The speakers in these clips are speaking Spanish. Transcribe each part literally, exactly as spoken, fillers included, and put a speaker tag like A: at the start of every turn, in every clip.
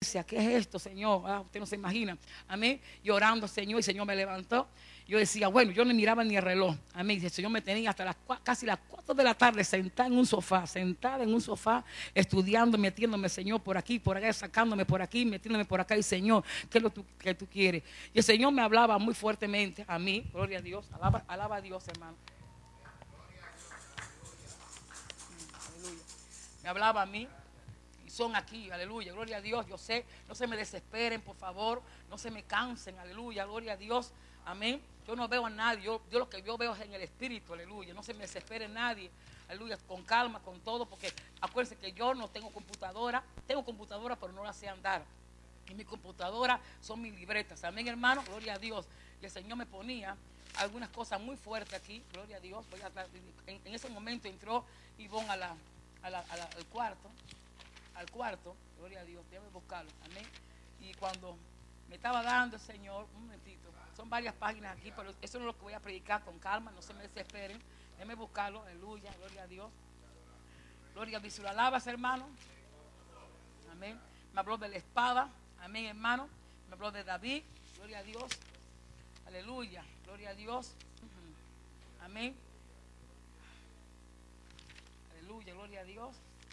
A: iglesia, ¿qué es esto, Señor? Ah, usted no se imagina. Amén. Llorando, Señor, y el Señor me levantó. Yo decía, bueno, yo no miraba ni el reloj. Amén. Y el Señor me tenía hasta las casi las cuatro de la tarde sentada en un sofá, sentada en un sofá, estudiando, metiéndome, Señor, por aquí, por allá, sacándome por aquí, metiéndome por acá. Y Señor, ¿qué es lo que tú quieres? Y el Señor me hablaba muy fuertemente a mí, gloria a Dios, alaba, alaba a Dios, hermano. Aleluya. Me hablaba a mí. Son aquí, aleluya, gloria a Dios. Yo sé, no se me desesperen, por favor, no se me cansen, aleluya, gloria a Dios, amén. Yo no veo a nadie, yo, yo lo que yo veo es en el espíritu, aleluya. No se me desespere nadie, aleluya, con calma, con todo, porque acuérdense que yo no tengo computadora, tengo computadora, pero no la sé andar. Y mi computadora son mis libretas, amén, hermano, gloria a Dios. Y el Señor me ponía algunas cosas muy fuertes aquí, gloria a Dios. Voy a, en, en ese momento entró Ivonne a la, a la, a la, al cuarto. al cuarto, gloria a Dios, déjame buscarlo, amén. Y cuando me estaba dando el Señor, un momentito, son varias páginas aquí, pero eso no es lo que voy a predicar, con calma, no se me desesperen, déjame buscarlo, aleluya, gloria a Dios. Gloria a Dios, lo alabas, hermano, amén. Me habló de la espada, amén, hermano. Me habló de David, gloria a Dios, aleluya, gloria a Dios, uh-huh. Amén. Aleluya, gloria a Dios.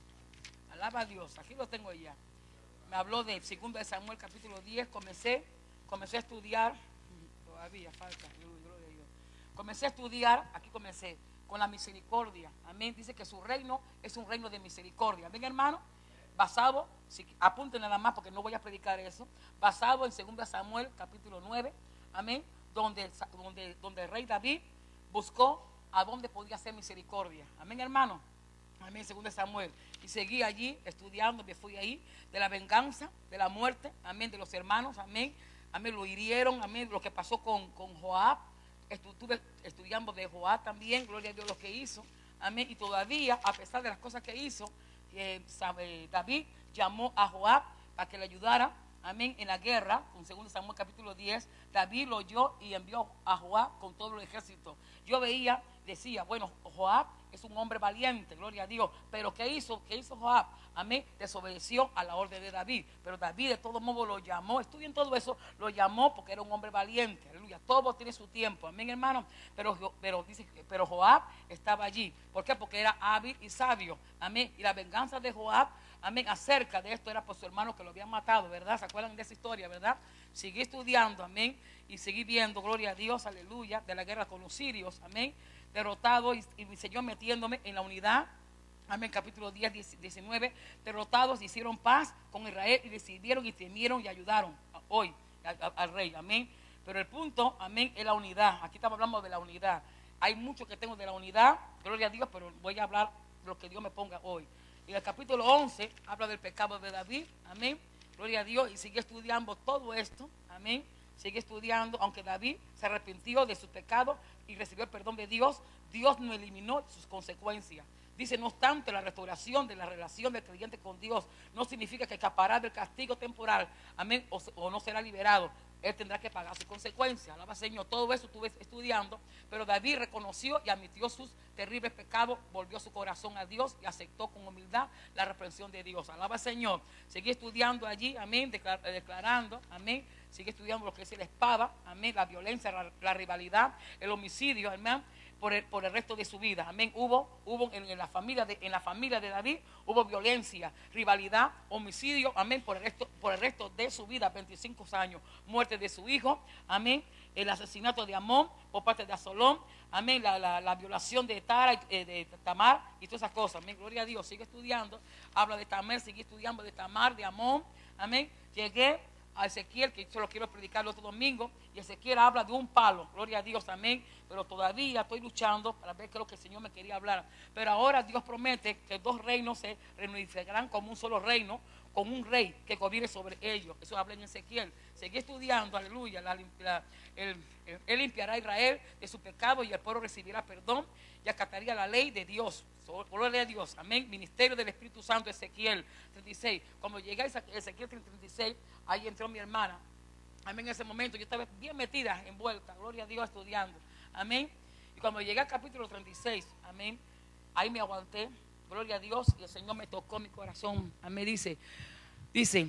A: Alaba a Dios, aquí lo tengo ya. Me habló de segundo de Samuel capítulo diez, comencé, comencé a estudiar, todavía falta, gloria a Dios. Comencé a estudiar, aquí comencé, con la misericordia, amén. Dice que su reino es un reino de misericordia, amén, hermano. Basado, si, apunten nada más porque no voy a predicar eso, basado en segundo de Samuel capítulo nueve, amén, donde, donde, donde el rey David buscó a dónde podía hacer misericordia, amén, hermano. Amén, segundo de Samuel. Y seguí allí estudiando, me fui ahí, de la venganza, de la muerte, amén, de los hermanos, amén. Amén, lo hirieron, amén, lo que pasó con, con Joab. Estuve estudiando de Joab también, gloria a Dios lo que hizo, amén. Y todavía, a pesar de las cosas que hizo, eh, sabe, David llamó a Joab para que le ayudara, amén, en la guerra, con segundo Samuel capítulo diez. David lo oyó y envió a Joab con todo el ejército. Yo veía, decía, bueno, Joab es un hombre valiente, gloria a Dios. Pero ¿qué hizo? ¿Qué hizo Joab? Amén, desobedeció a la orden de David. Pero David de todo modo lo llamó, estudien todo eso, lo llamó porque era un hombre valiente, aleluya. Todo tiene su tiempo, amén, hermano. Pero, pero, dice, pero Joab estaba allí. ¿Por qué? Porque era hábil y sabio, amén. Y la venganza de Joab, amén, acerca de esto era por su hermano que lo habían matado, ¿verdad? ¿Se acuerdan de esa historia, verdad? Seguí estudiando, amén, y seguí viendo, gloria a Dios, aleluya, de la guerra con los sirios, amén. Derrotado y, y mi Señor metiéndome en la unidad, amén, capítulo diez, diecinueve, derrotados hicieron paz con Israel y decidieron y temieron y ayudaron hoy al rey, amén. Pero el punto, amén, es la unidad. Aquí estamos hablando de la unidad. Hay mucho que tengo de la unidad, gloria a Dios, pero voy a hablar de lo que Dios me ponga hoy. Y el capítulo once habla del pecado de David, amén, gloria a Dios, y sigue estudiando todo esto, amén. Sigue estudiando, aunque David se arrepintió de su pecado y recibió el perdón de Dios, Dios no eliminó sus consecuencias. Dice, no obstante, la restauración de la relación del creyente con Dios no significa que escapará del castigo temporal, amén, o, o no será liberado. Él tendrá que pagar sus consecuencias. Alaba Señor, todo eso estuve estudiando, pero David reconoció y admitió sus terribles pecados, volvió su corazón a Dios y aceptó con humildad la reprensión de Dios. Alaba Señor, seguí estudiando allí, amén, declar, declarando, amén, sigue estudiando lo que es la espada, amén, la violencia, la, la rivalidad, el homicidio, amén, por el, por el resto de su vida, amén. Hubo, hubo en, en, la familia de, en la familia de David, hubo violencia, rivalidad, homicidio, amén, por el resto, por el resto de su vida, veinticinco años, muerte de su hijo, amén, el asesinato de Amón por parte de Absalón, amén, la, la, la violación de Tara, eh, de Tamar y todas esas cosas, amén, gloria a Dios. Sigue estudiando, habla de Tamar, sigue estudiando de Tamar, de Amón, amén. Llegué a Ezequiel, que yo lo quiero predicar el otro domingo, y Ezequiel habla de un palo, gloria a Dios, amén, pero todavía estoy luchando para ver qué es lo que el Señor me quería hablar. Pero ahora Dios promete que dos reinos se reunificarán como un solo reino, con un rey que gobierne sobre ellos. Eso habla en Ezequiel. Seguí estudiando, aleluya, la, la, el, el, él limpiará a Israel de su pecado y el pueblo recibirá perdón y acataría la ley de Dios. Gloria a Dios, amén. Ministerio del Espíritu Santo, Ezequiel treinta y seis. Cuando llegué a Ezequiel treinta y seis, ahí entró mi hermana, amén. En ese momento yo estaba bien metida, envuelta, gloria a Dios, estudiando, amén. Y cuando llegué al capítulo treinta y seis, amén, ahí me aguanté, gloria a Dios, y el Señor me tocó mi corazón, amén. Dice, dice,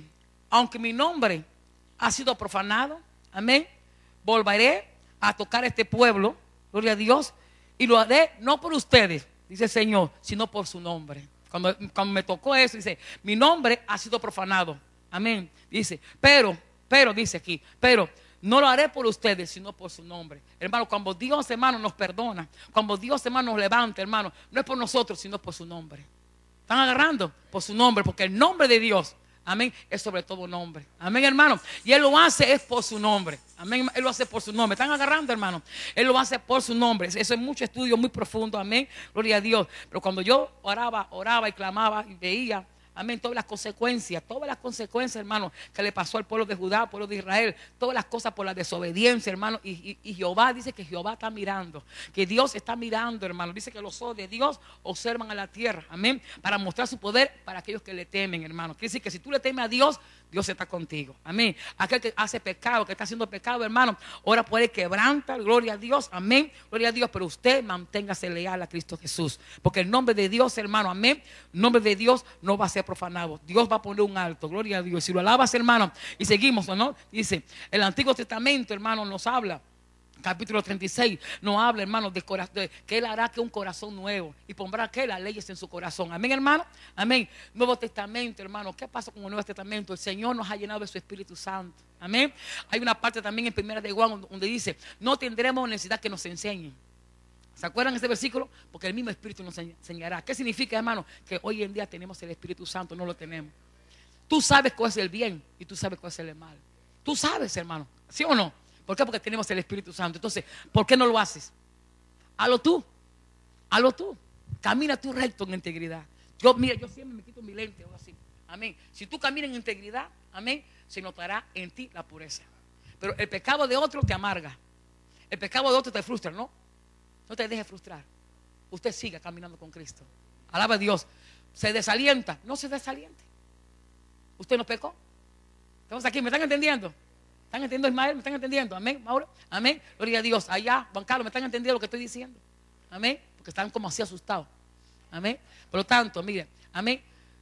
A: aunque mi nombre ha sido profanado, amén, volveré a tocar este pueblo, gloria a Dios, y lo haré no por ustedes, dice el Señor, sino por su nombre. Cuando, cuando me tocó eso, dice, mi nombre ha sido profanado, amén, dice, pero, pero, dice aquí, pero no lo haré por ustedes, sino por su nombre. Hermano, cuando Dios, hermano, nos perdona, cuando Dios, hermano, nos levanta, hermano, no es por nosotros, sino por su nombre. ¿Están agarrando? Por su nombre, porque el nombre de Dios, amén, es sobre todo nombre. Amén, hermano. Y Él lo hace es por su nombre. Amén, Él lo hace por su nombre. ¿Están agarrando, hermano? Él lo hace por su nombre. Eso es mucho estudio, muy profundo, amén. Gloria a Dios. Pero cuando yo oraba, oraba y clamaba y veía, amén, todas las consecuencias, todas las consecuencias, hermano, que le pasó al pueblo de Judá, al pueblo de Israel, todas las cosas por la desobediencia, hermano, y, y, y Jehová dice que Jehová está mirando, que Dios está mirando, hermano, dice que los ojos de Dios observan a la tierra, amén, para mostrar su poder para aquellos que le temen, hermano. Quiere decir que si tú le temes a Dios, Dios está contigo, amén. Aquel que hace pecado, que está haciendo pecado, hermano, ahora puede quebrantar, gloria a Dios, amén, gloria a Dios, pero usted manténgase leal a Cristo Jesús, porque el nombre de Dios, hermano, amén, el nombre de Dios no va a ser profanado. Dios va a poner un alto, gloria a Dios. Si lo alabas, hermano, y seguimos, ¿no? Dice, el Antiguo Testamento, hermano, nos habla, capítulo treinta y seis, nos habla, hermano, de, de que Él hará que un corazón nuevo y pondrá que las leyes en su corazón. Amén, hermano, amén. Nuevo Testamento, hermano, ¿qué pasa con el Nuevo Testamento? El Señor nos ha llenado de su Espíritu Santo. Amén. Hay una parte también en Primera de Juan donde dice, no tendremos necesidad que nos enseñen. ¿Se acuerdan de ese versículo? Porque el mismo Espíritu nos enseñará. ¿Qué significa, hermano? Que hoy en día tenemos el Espíritu Santo, no lo tenemos. Tú sabes cuál es el bien y tú sabes cuál es el mal. Tú sabes, hermano, ¿sí o no? ¿Por qué? Porque tenemos el Espíritu Santo. Entonces, ¿por qué no lo haces? Hazlo tú, hazlo tú. Camina tú recto en integridad. Yo, mira, yo siempre me quito mi lente o así. Amén. Si tú caminas en integridad, amén, se notará en ti la pureza. Pero el pecado de otro te amarga. El pecado de otro te frustra, ¿no? No te dejes frustrar. Usted siga caminando con Cristo. Alaba a Dios. Se desalienta. No se desaliente. ¿Usted no pecó? Estamos aquí. ¿Me están entendiendo? ¿Están entendiendo, Ismael? ¿Me están entendiendo? Amén, Mauro. Amén. Gloria a Dios. Allá, Juan Carlos, ¿me están entendiendo lo que estoy diciendo? Amén. Porque están como así asustados. Amén. Por lo tanto, mire. Amén.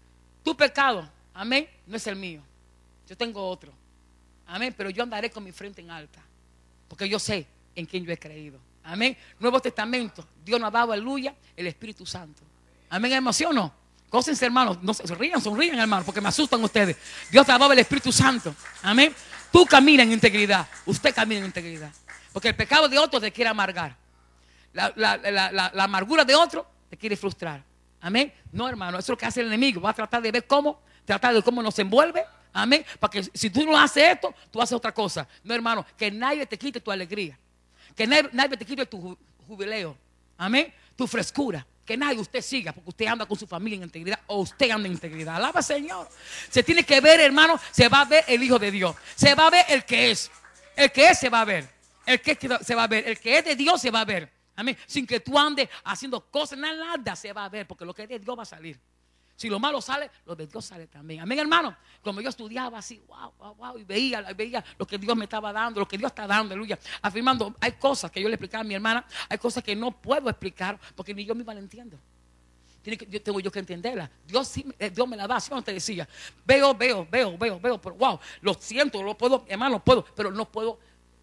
A: Tu pecado, amén, no es el mío. Yo tengo otro. Amén. Pero yo andaré con mi frente en alta. Porque yo sé en quién yo he creído. Amén. Nuevo Testamento. Dios nos ha dado, aleluya, el Espíritu Santo. Amén, emociono. Gócense, hermanos. No se rían, sonrían, hermanos, porque me asustan ustedes. Dios te ha dado el Espíritu Santo. Amén. Tú camina en integridad. Usted camina en integridad. Porque el pecado de otro te quiere amargar. La, la, la, la, la amargura de otro te quiere frustrar. Amén. No, hermano, eso es lo que hace el enemigo. Va a tratar de ver cómo, tratar de cómo nos envuelve. Amén. Porque si tú no haces esto, tú haces otra cosa. No, hermano, que nadie te quite tu alegría. Que nadie, nadie te quite tu jubileo. Amén. Tu frescura. Que nadie usted siga porque usted anda con su familia en integridad o usted anda en integridad. Alaba, Señor. Se tiene que ver, hermano, se va a ver el Hijo de Dios. Se va a ver el que es. El que es se va a ver. El que es se va a ver. El que es de Dios se va a ver. Amén. Sin que tú andes haciendo cosas, nada se va a ver porque lo que es de Dios va a salir. Si lo malo sale, lo de Dios sale también. Amén, hermano. Como yo estudiaba así, wow, wow, wow, y veía, veía lo que Dios me estaba dando, lo que Dios está dando, aleluya. Afirmando, hay cosas que yo le explicaba a mi hermana, hay cosas que no puedo explicar porque ni yo misma la entiendo. Tiene que, yo tengo yo que entenderla. Dios, sí, Dios me la da, así como te decía. Veo, veo, veo, veo, veo, pero wow, lo siento, lo puedo, hermano, lo puedo, pero no puedo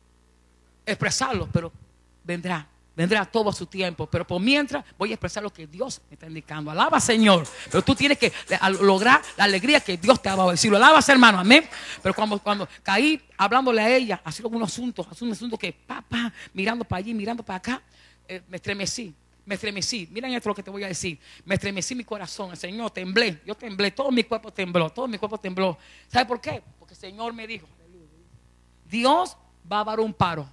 A: expresarlo, pero vendrá. Vendrá todo a su tiempo, pero por mientras voy a expresar lo que Dios me está indicando. Alaba, Señor. Pero tú tienes que lograr la alegría que Dios te ha dado. Si lo alabas, hermano, amén. Pero cuando, cuando caí hablándole a ella, así como un asunto, un asunto que, papá, mirando para allí, mirando para acá, eh, me estremecí, me estremecí. Miren esto lo que te voy a decir. Me estremecí mi corazón, el Señor, temblé, yo temblé, todo mi cuerpo tembló, todo mi cuerpo tembló. ¿Sabe por qué? Porque el Señor me dijo, Dios va a dar un paro.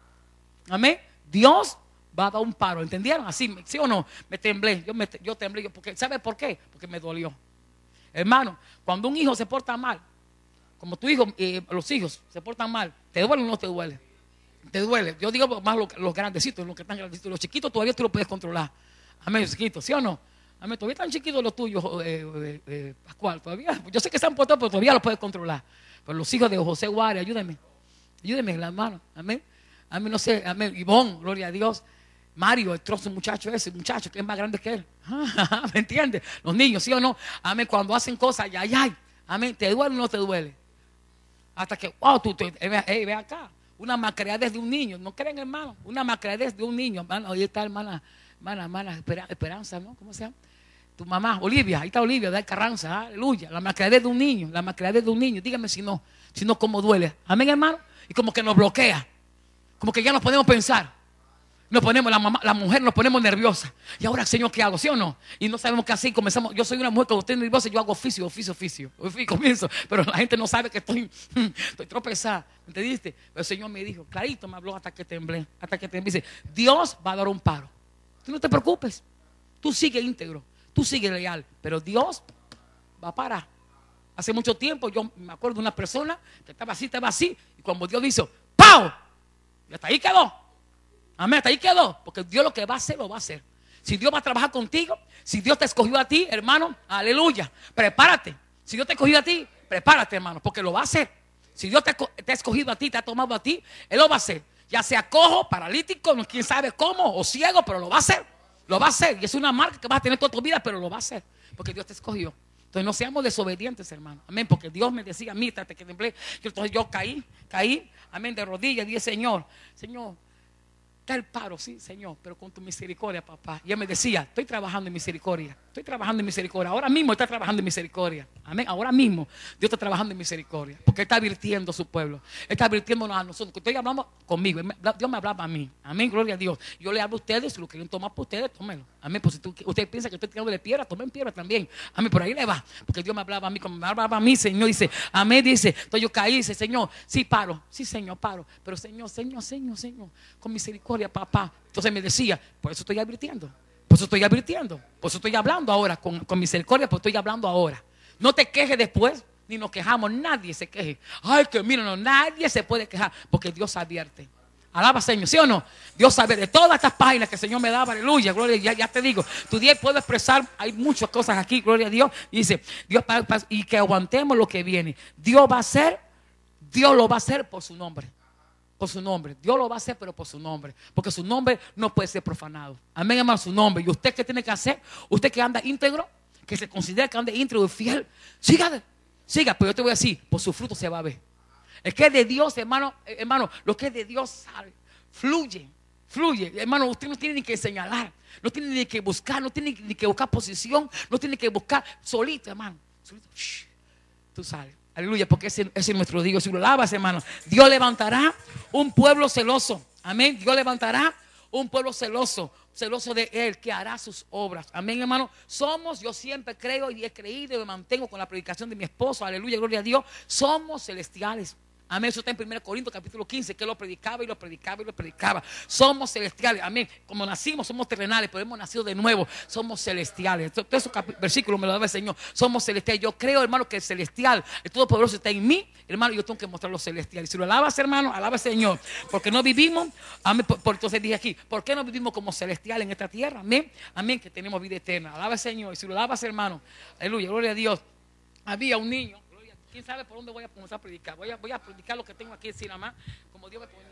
A: Amén. Dios va a dar un paro, ¿entendieron? Así, ¿sí o no? Me temblé, yo, me, yo temblé, yo, porque, ¿sabe por qué? Porque me dolió. Hermano, cuando un hijo se porta mal, como tu hijo, eh, los hijos se portan mal, ¿te duele o no te duele? Te duele. Yo digo más los, los grandecitos, los que están grandecitos, los chiquitos todavía tú lo puedes controlar. Amén, los chiquitos, ¿sí o no? Amén, todavía están chiquitos los tuyos, eh, eh, eh, Pascual, todavía. Yo sé que se han portado, pero todavía los puedes controlar. Pero los hijos de José Guare, ayúdenme, ayúdenme, la hermano, amén. Amén, no sé, amén, Ivonne, gloria a Dios. Mario, el trozo muchacho ese, muchacho que es más grande que él. ¿Me entiendes? Los niños, ¿sí o no? Amén, cuando hacen cosas, ay, ay, amén, ¿te duele o no te duele? Hasta que, wow, tú, tú hey, ve acá. Una macreadez de un niño. ¿No creen, hermano? Una macreadez de un niño. Hermano, ahí está, hermana, hermana, hermana Esperanza, ¿no? ¿Cómo se llama? Tu mamá, Olivia. Ahí está Olivia, de Carranza. Aleluya. La macreadez de un niño. La macreadez de un niño. Dígame si no. Si no, cómo duele. Amén, hermano. Y como que nos bloquea. Como que ya nos podemos pensar. Nos ponemos, la, mamá, la mujer nos ponemos nerviosa. Y ahora, Señor, ¿qué hago? ¿Sí o no? Y no sabemos qué hacer. Y comenzamos. Yo soy una mujer, cuando estoy nerviosa, yo hago oficio, oficio, oficio. Y comienzo. Pero la gente no sabe que estoy, estoy tropezada. ¿Entendiste? Pero el Señor me dijo, clarito me habló hasta que temblé. Hasta que temblé. Dice, Dios va a dar un paro. Tú no te preocupes. Tú sigue íntegro. Tú sigue leal. Pero Dios va a parar. Hace mucho tiempo yo me acuerdo de una persona que estaba así, estaba así. Y cuando Dios dijo, ¡pau! Y hasta ahí quedó. Amén, hasta ahí quedó. Porque Dios lo que va a hacer, lo va a hacer. Si Dios va a trabajar contigo, si Dios te escogió a ti, hermano, aleluya, prepárate. Si Dios te escogió a ti, prepárate, hermano, porque lo va a hacer. Si Dios te, te ha escogido a ti, te ha tomado a ti, Él lo va a hacer. Ya sea cojo, paralítico, no quién sabe cómo, o ciego, pero lo va a hacer. Lo va a hacer. Y es una marca que vas a tener toda tu vida, pero lo va a hacer. Porque Dios te escogió. Entonces no seamos desobedientes, hermano. Amén. Porque Dios me decía a mí, hasta que temblé. Entonces yo caí, caí, amén, de rodillas. Y dije, Señor, Señor, está el paro, sí, Señor, pero con tu misericordia, papá. Y él me decía, estoy trabajando en misericordia. Estoy trabajando en misericordia. Ahora mismo está trabajando en misericordia. Amén. Ahora mismo Dios está trabajando en misericordia. Porque Él está advirtiendo a su pueblo. Él está advirtiéndonos a nosotros. Que estoy hablando conmigo. Dios me hablaba a mí. Amén. Gloria a Dios. Yo le hablo a ustedes. Si lo quieren tomar por ustedes, tómenlo. Amén. Pues si tú, ustedes piensan que estoy tirando de piedra, tomen piedra también. Amén. Por ahí le va. Porque Dios me hablaba a mí. Como me hablaba a mí, Señor dice, amén. Dice, entonces yo caí. Dice, Señor, sí paro. Sí, Señor, paro. Pero Señor, Señor, Señor, Señor, con misericordia, papá. Entonces me decía, por eso estoy advirtiendo. Por eso estoy advirtiendo. Por eso estoy hablando ahora con, con misericordia. Por eso estoy hablando ahora. No te quejes después, ni nos quejamos. Nadie se queje. Ay, que mira, no, nadie se puede quejar. Porque Dios advierte. Alaba, Señor, ¿sí o no? Dios sabe de todas estas páginas que el Señor me daba. Aleluya, gloria. Ya, ya te digo. Tu día puedo expresar. Hay muchas cosas aquí, gloria a Dios. Dice, Dios, y que aguantemos lo que viene. Dios va a hacer. Dios lo va a hacer por su nombre. Por su nombre. Dios lo va a hacer, pero por su nombre. Porque su nombre no puede ser profanado. Amén, hermano, su nombre. ¿Y usted qué tiene que hacer? Usted que anda íntegro, que se considera que anda íntegro y fiel, siga, siga. Pero yo te voy a decir, por su fruto se va a ver. El que es de Dios, hermano, hermano, lo que es de Dios sale, fluye, fluye. Hermano, usted no tiene ni que señalar, no tiene ni que buscar, no tiene ni que buscar posición, no tiene que buscar solito, hermano. Solito, shh, tú sales. Aleluya, porque ese, ese es nuestro Dios. Si lo lavas, hermano, Dios levantará un pueblo celoso. Amén. Dios levantará un pueblo celoso, celoso de Él, que hará sus obras. Amén, hermano. Somos, yo siempre creo y he creído y me mantengo con la predicación de mi esposo. Aleluya, gloria a Dios. Somos celestiales. Amén, eso está en primero Corintios capítulo quince, que lo predicaba y lo predicaba y lo predicaba. Somos celestiales, amén. Como nacimos somos terrenales, pero hemos nacido de nuevo, somos celestiales. Todos esos versículos me lo daba el Señor. Somos celestiales. Yo creo, hermano, que el celestial, el Todopoderoso está en mí, hermano. Yo tengo que mostrar los celestiales. Si lo alabas, hermano, alaba al Señor. Porque no vivimos, amén. Por, por, entonces dije aquí, ¿por qué no vivimos como celestiales en esta tierra? Amén, amén, que tenemos vida eterna. Alaba al Señor. Y si lo alabas, hermano, aleluya, gloria a Dios. Había un niño. ¿Quién sabe por dónde voy a comenzar a predicar? Voy a, voy a predicar lo que tengo aquí así nada más, como Dios me ponía.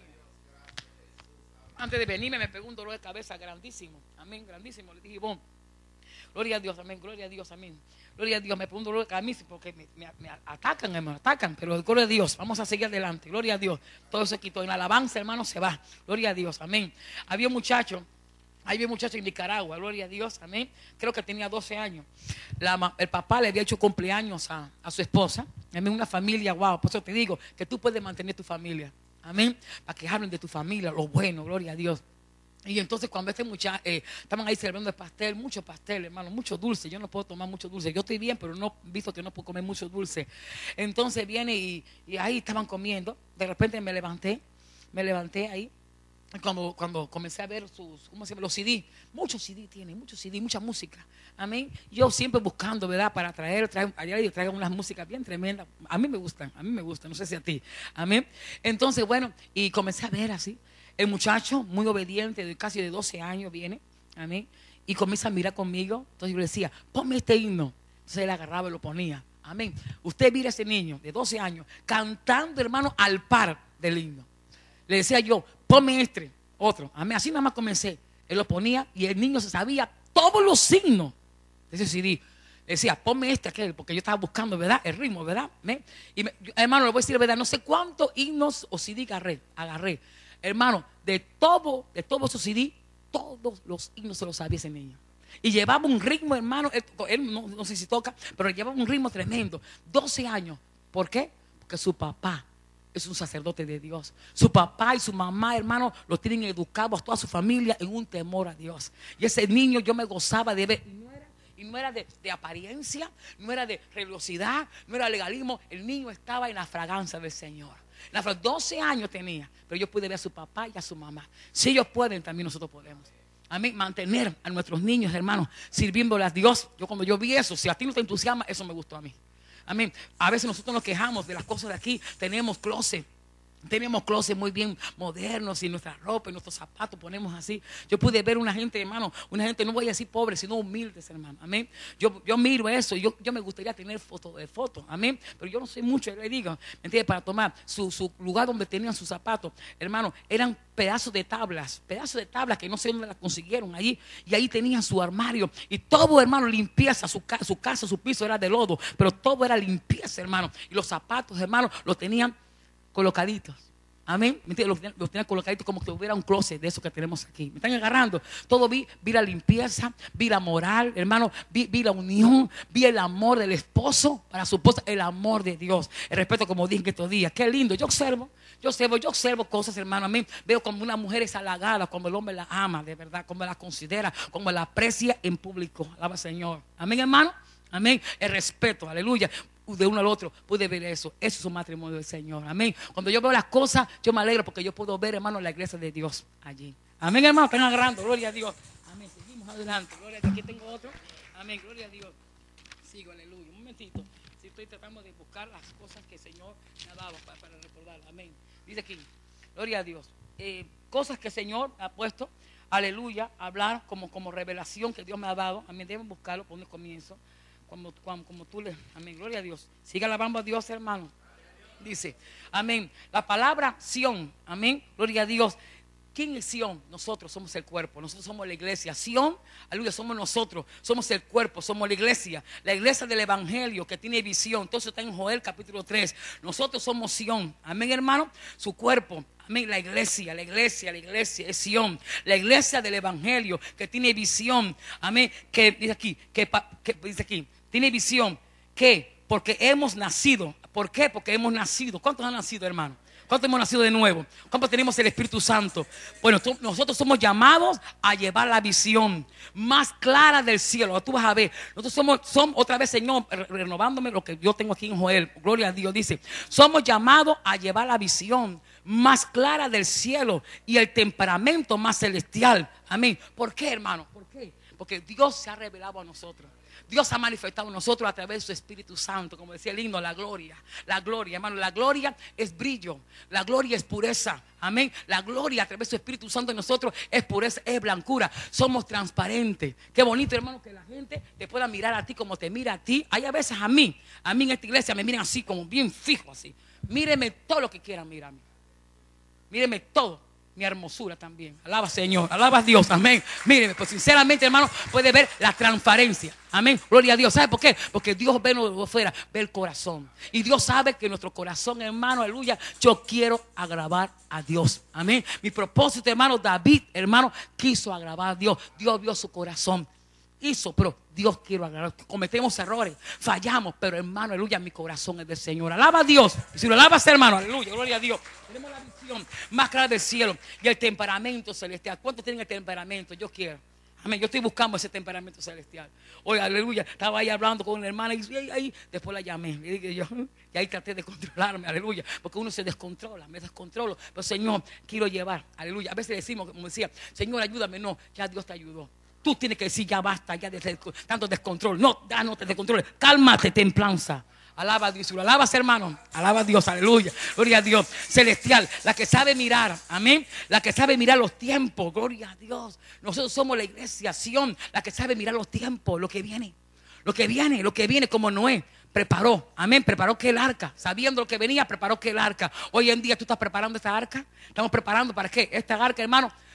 A: Antes de venirme me pegó un dolor de cabeza grandísimo. Amén, grandísimo. Le dije, bon, gloria a Dios, amén, gloria a Dios, amén. Gloria a Dios, me pegó un dolor de cabeza porque me, me, me atacan, hermano, atacan. Pero gloria a Dios, vamos a seguir adelante. Gloria a Dios. Todo se quitó. En la alabanza, hermano, se va. Gloria a Dios, amén. Había un muchacho. Ahí había un muchacho en Nicaragua, gloria a Dios, amén. Creo que tenía doce años. La, el papá le había hecho cumpleaños a, a su esposa. Amén, una familia, wow. Por eso te digo que tú puedes mantener tu familia. Amén. Para que hablen de tu familia, lo bueno, gloria a Dios. Y entonces cuando este muchacho, eh, estaban ahí celebrando el pastel, mucho pastel, hermano, mucho dulce. Yo no puedo tomar mucho dulce. Yo estoy bien, pero no visto que no puedo comer mucho dulce. Entonces viene y, y ahí estaban comiendo. De repente me levanté, me levanté ahí. Cuando, cuando comencé a ver sus, ¿cómo se llama? Los C D, muchos C D tienen, muchos C D, mucha música. Amén. Yo siempre buscando, ¿verdad? Para traer, traer allá y traigan unas músicas bien tremendas. A mí me gustan, a mí me gustan, no sé si a ti. Amén. Entonces, bueno, y comencé a ver así. El muchacho, muy obediente, de casi de doce años, viene. Amén. Y comienza a mirar conmigo. Entonces yo le decía, ponme este himno. Entonces él agarraba y lo ponía. Amén. Usted mira a ese niño de doce años cantando, hermano, al par del himno. Le decía yo, ponme este, otro. Amén. Así nada más comencé. Él lo ponía y el niño se sabía todos los signos de ese C D. Decía, ponme este, aquel, porque yo estaba buscando, ¿verdad? El ritmo, ¿verdad? ¿Me? Y me, yo, hermano, le voy a decir la verdad, no sé cuántos himnos o C D agarré, agarré. Hermano, de todo, de todos esos C D, todos los himnos se los sabía ese niño. Y llevaba un ritmo, hermano, él, él no, no sé si toca, pero llevaba un ritmo tremendo. doce años. ¿Por qué? Porque su papá es un sacerdote de Dios. Su papá y su mamá, hermano, lo tienen educados a toda su familia en un temor a Dios. Y ese niño yo me gozaba de ver. Y no era, y no era de, de apariencia, no era de religiosidad, no era legalismo. El niño estaba en la fragancia del Señor. La, doce años tenía, pero yo pude ver a su papá y a su mamá. Si ellos pueden, también nosotros podemos. Amén, mantener a nuestros niños, hermanos, sirviéndole a Dios. Yo cuando yo vi eso, si a ti no te entusiasma, eso me gustó a mí. Amén. A veces nosotros nos quejamos de las cosas de aquí. Tenemos closet. Tenemos closet muy bien modernos y nuestra ropa y nuestros zapatos ponemos así. Yo pude ver una gente, hermano, una gente, no voy a decir pobre, sino humildes, hermano. Amén. Yo, yo miro eso. Yo, yo me gustaría tener fotos de fotos. Amén. Pero yo no sé mucho, le digo, ¿me entiendes? Para tomar su, su lugar donde tenían sus zapatos, hermano, eran pedazos de tablas, pedazos de tablas que no sé dónde las consiguieron allí. Y ahí tenían su armario. Y todo, hermano, limpieza. Su, su casa, su piso era de lodo. Pero todo era limpieza, hermano. Y los zapatos, hermano, los tenían colocaditos. Amén. Los, los tenían colocaditos como que hubiera un closet de eso que tenemos aquí. Me están agarrando. Todo vi, vi la limpieza, vi la moral, hermano, vi, vi la unión, vi el amor del esposo para su esposa, el amor de Dios, el respeto, como dije estos días. Qué lindo. Yo observo, yo observo, yo observo cosas, hermano. Amén. Veo como una mujer es halagada, como el hombre la ama, de verdad, como la considera, como la aprecia en público. Alaba al Señor. Amén, hermano. Amén. El respeto, aleluya. De uno al otro pude ver eso. Eso es un matrimonio del Señor. Amén. Cuando yo veo las cosas, yo me alegro porque yo puedo ver, hermano, la iglesia de Dios allí. Amén, hermano. Están agarrando. Gloria a Dios. Amén. Seguimos adelante. Gloria a Dios. Aquí tengo otro. Amén. Gloria a Dios. Sigo, aleluya. Un momentito. Si estoy tratando de buscar las cosas que el Señor me ha dado para, para recordar. Amén. Dice aquí. Gloria a Dios. Eh, cosas que el Señor me ha puesto. Aleluya. Hablar como, como revelación que Dios me ha dado. Amén. Deben buscarlo. Poner comienzo. Como, como, como tú le, amén, gloria a Dios. Siga alabando a Dios, hermano. Dice, amén. La palabra Sión, amén, gloria a Dios. ¿Quién es Sión? Nosotros somos el cuerpo, nosotros somos la iglesia. Sión, aleluya, somos nosotros, somos el cuerpo, somos la iglesia. La iglesia del evangelio que tiene visión. Entonces está en Joel capítulo tres. Nosotros somos Sión, amén, hermano, su cuerpo. Amén, la iglesia, la iglesia, la iglesia es Sión. La iglesia del evangelio que tiene visión. Amén, que dice aquí, que, que dice aquí, tiene visión. ¿Qué? Porque hemos nacido. ¿Por qué? Porque hemos nacido. ¿Cuántos han nacido, hermano? ¿Cuántos hemos nacido de nuevo? ¿Cuántos tenemos el Espíritu Santo? Bueno, tú, nosotros somos llamados a llevar la visión más clara del cielo. Tú vas a ver. Nosotros somos, somos otra vez, Señor, renovándome lo que yo tengo aquí en Joel. Gloria a Dios. Dice, somos llamados a llevar la visión más clara del cielo y el temperamento más celestial. Amén. ¿Por qué, hermano? ¿Por qué? Porque Dios se ha revelado a nosotros. Dios ha manifestado en nosotros a través de su Espíritu Santo. Como decía el himno, la gloria. La gloria, hermano, la gloria es brillo. La gloria es pureza. Amén. La gloria a través de su Espíritu Santo en nosotros es pureza, es blancura. Somos transparentes. Qué bonito, hermano, que la gente te pueda mirar a ti como te mira a ti. Hay a veces a mí, a mí en esta iglesia me miran así, como bien fijo así. Míreme todo lo que quieran mirarme. Míreme todo. Mi hermosura también. Alaba Señor, alaba a Dios, amén. Míreme, pues sinceramente, hermano, puede ver la transparencia. Amén, gloria a Dios. ¿Sabe por qué? Porque Dios ve lo de afuera, ve el corazón. Y Dios sabe que nuestro corazón, hermano, aleluya, yo quiero agravar a Dios. Amén. Mi propósito, hermano, David, hermano, quiso agravar a Dios. Dios vio su corazón. Hizo, pero Dios quiere agravar. Cometemos errores, fallamos, pero hermano, aleluya, mi corazón es del Señor. Alaba a Dios. Y si lo alabas, hermano, aleluya, gloria a Dios. Tenemos la visión más clara del cielo y el temperamento celestial. ¿Cuántos tienen el temperamento? Yo quiero. Amén. Yo estoy buscando ese temperamento celestial. Oye, aleluya. Estaba ahí hablando con una hermana y ahí, ahí. Después la llamé. Y, dije yo, y ahí traté de controlarme. Aleluya. Porque uno se descontrola. Me descontrolo. Pero Señor, quiero llevar. Aleluya. A veces decimos, como decía, Señor, ayúdame. No, ya Dios te ayudó. Tú tienes que decir, ya basta, ya de tanto descontrol. No, ya no te descontroles. Cálmate, templanza. Alaba a Dios. Si lo alabas, hermano, alaba a Dios, aleluya. Gloria a Dios. Celestial, la que sabe mirar, amén. La que sabe mirar los tiempos, gloria a Dios. Nosotros somos la iglesia, Sión, la que sabe mirar los tiempos, lo que viene. Lo que viene, lo que viene, como Noé preparó, amén, preparó que el arca, sabiendo lo que venía, preparó que el arca. Hoy en día tú estás preparando esta arca. Estamos preparando para qué, esta arca, hermano,